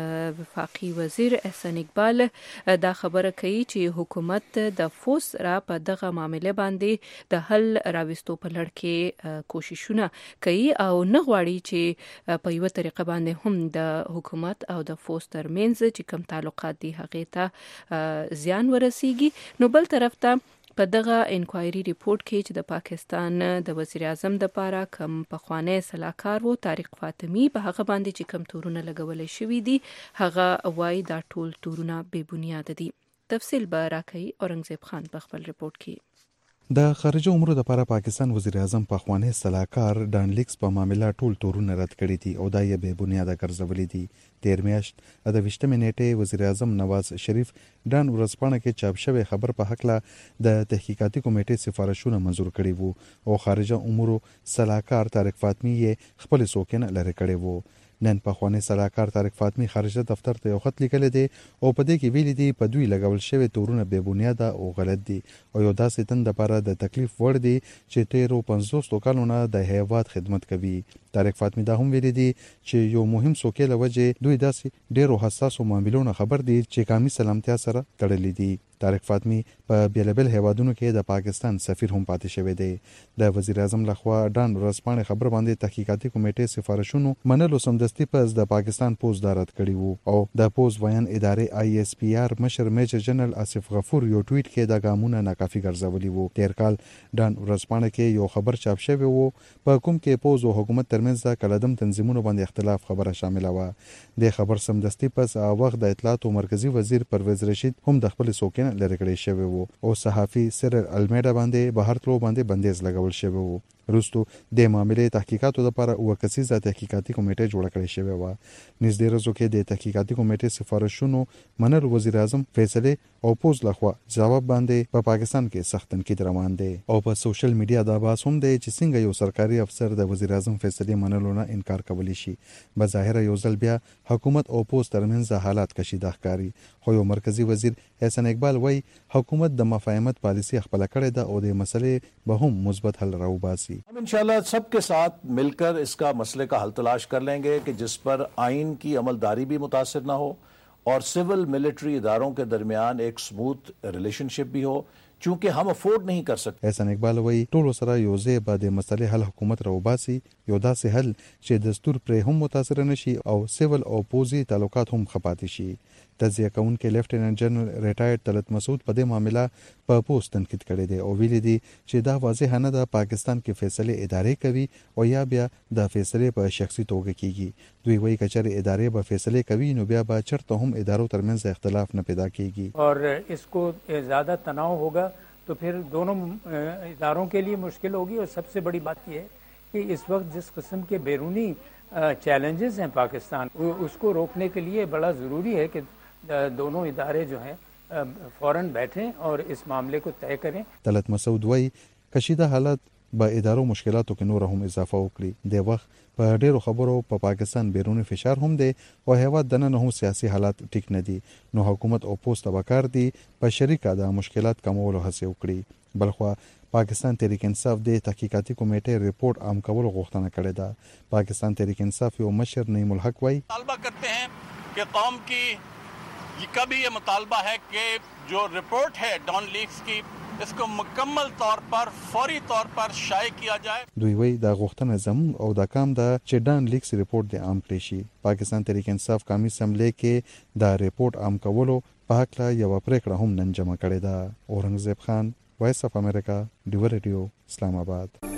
وفاقي وزیر احسان اقبال دا خبره کوي چې حکومت د فوس را په دغه معاملې باندې د حل راوستو په لړ کې کوششونه کوي او نه غواړي چې په یو طریقه باندې هم د حکومت او د فوس ترمنځ چې کوم تعلقات دي هغه ته زیان ورسیږي. نو بل طرف ته په دغه انکوایري ریپورت کې چې د پاکستان د وزیر اعظم د پاره کم پخوانی سلاکار وو طارق فاطمی په هغه باندې چې کم تورونه لګولې شوې دي هغه وایي دا ټول تورونه بے بنیاد دي. تفصیل به راکوي اورنګزیب خان په خپل ریپورت کې. د خارجه امورو لپاره پاکستان وزیر اعظم پخوانی سلاکار ډان لیکس په معاملې ټول تورونه رد کړي دي او دا یې بے بنیاد ګرځولې دي. تیر میاشت د 20 نیټه وزیر اعظم نواز شریف ډان ورځپاڼه کې چاپ شوی خبر په حق له د تحقیقاتي کمیټې سفارشونه منزور کړي وو او خارجه امورو سلاکار طارق فاطمی یې خپل سوکینه لري کړي وو. نن پخوانی سلاکار طارق فاطمی خارجه دفتر ته یو خط لیکلی دی او په دې کې ویلي دي په دوی لګول شوی تورونه بے بنیاده او غلط دي او یو داسې تن لپاره د تکلیف وړ دي چې 13 کالونه د هیواد خدمت کوي. طارق فاطمی دا هم ویلي دي چې یو مهم سوکې له وجې دوی داسې ډیرو حساسو معاملونو خبر دي چې قومي سلامتیا سره تړلي دي. طارق فاطمی په بیلابل هیوادونو کې د پاکستان سفیر هم پاتې شوی دی. د وزیر اعظم لخوا ډان ورځپاڼې خبر باندې تحقیقاتي کمیټې سفارشونو منلو سمدستي پس د پاکستان پوز دارت کړی وو او د پوز ویان ادارې آی اس پی آر مشر میجر جنرال آصف غفور یو ټویټ کې د ګامونه ناکافي ګرځولي وو. تیر کال ډان ورځپاڼه کې یو خبر چاپ شوی وو په کوم کې پوز او حکومت ترمنځ د کلدم تنظیمونو باندې اختلاف خبره شامل و. د خبر سمدستي پس وخت د اطلاعات او مرکزی وزیر پرویز رشید هم د خپل سوکینه لري کړی شوی وو او صحافي سرر المیډا باندې بهر تلو باندې بندیز لګول شوی وو. وروسته د معاملې تحقیقاتو لپاره یو کسیزه تحقیقاتي کمیټه جوړه کړې شوې و. نږدې ورځو کې د تحقیقاتي کمیټې سفارشونو منل وزیر اعظم فیصله او پوز لخوا جواب باندې په پاکستان کې سخت تنقید روان دی او په سوشل میډیا دا باس هم دی چې څنګه یو سرکاري افسر د وزیر اعظم فیصله منلو نه انکار کولی شي. بظاهر یو ځل بیا حکومت او پوز ترمنځ حالات کشیده ښکاري خو یو مرکزی وزیر احسان اقبال وایي حکومت د مفاهمت پالیسی خپل کړې ده او د مسلې به هم مثبت حل راوباسي. हम इंशाल्लाह सबके साथ मिलकर इसका मसले का हल तलाश कर लेंगे कि जिस पर आइन की अमलदारी भी मुतासिर ना हो और सिविल मिलिट्री इदारों के दरमियान एक स्मूथ रिलेशनशिप भी हो चूंकि हम अफोर्ड नहीं कर सकते. احسان اقبال وایي ټول سره یو ځای به د مسلې حل حکومت راوباسي یو داسې حل چې دستور پرې هم متاثر نشي او سیول او پوزي تعلقات هم خپاتې شي. تجزیه کوونکي لیفټیننټ جنرال ریټایرډ طلعت مسعود په دې معاملې په پوسټ تنقید کړی دی او ویلي دي چې دا واضح نه ده پاکستان کې فیصله ادارې کوي او یا بیا د فیصله په شخصي توګه کیږي. دوی وایي کچره ادارې به فیصله کوي نو بیا به چرته هم ادارو ترمنځ اختلاف نه پیدا کیږي और इसको ज्यादा तनाव होगा तो फिर दोनों इदारों के लिए मुश्किल होगी. और सबसे बड़ी बात यह है कि इस वक्त जिस किस्म के बैरूनी चैलेंजेस हैं पाकिस्तान उसको रोकने के लिए बड़ा ज़रूरी है कि दोनों इदारे जो हैं फौरन बैठें और इस मामले को तय करें. طلعت مسعود وایي کشیده حالات به ادارو مشکلاتو کې نور هم اضافه وکړي. د وخت په ډیرو خبرو په پاکستان بیرونی فشار هم دی او هیواد دننه هم سیاسي حالات ټیک نه دي نو حکومت او پوسټ وکړ دي په شریکه د مشکلات کمولو هڅه وکړي. بلخوا پاکستان تحریک انصاف د تحقیقاتي کمیټې رپورت عام کولو غوښتنه کړې ده. پاکستان تحریک انصاف یو مشر نعیم الحق وایي مطالبہ کرتے ہیں کہ قوم کی کا بھی یہ مطالبہ ہے کہ جو رپورٹ ہے ڈان لیکس کی اس کو مکمل طور پر فوری طور پر شائع کیا جائے. دوی وایي دا غوښتنه زموږ او د کام ده چې ډان لیکس رپورت د عام کړی شي. پاکستان تحریک انصاف قومي اسمبلی کې دا رپورت عام کولو په حق لا یو پریکړه هم نن جمع کړې ده. اورنګزیب خان وایس اف امریکا ډیو ریډیو اسلام آباد.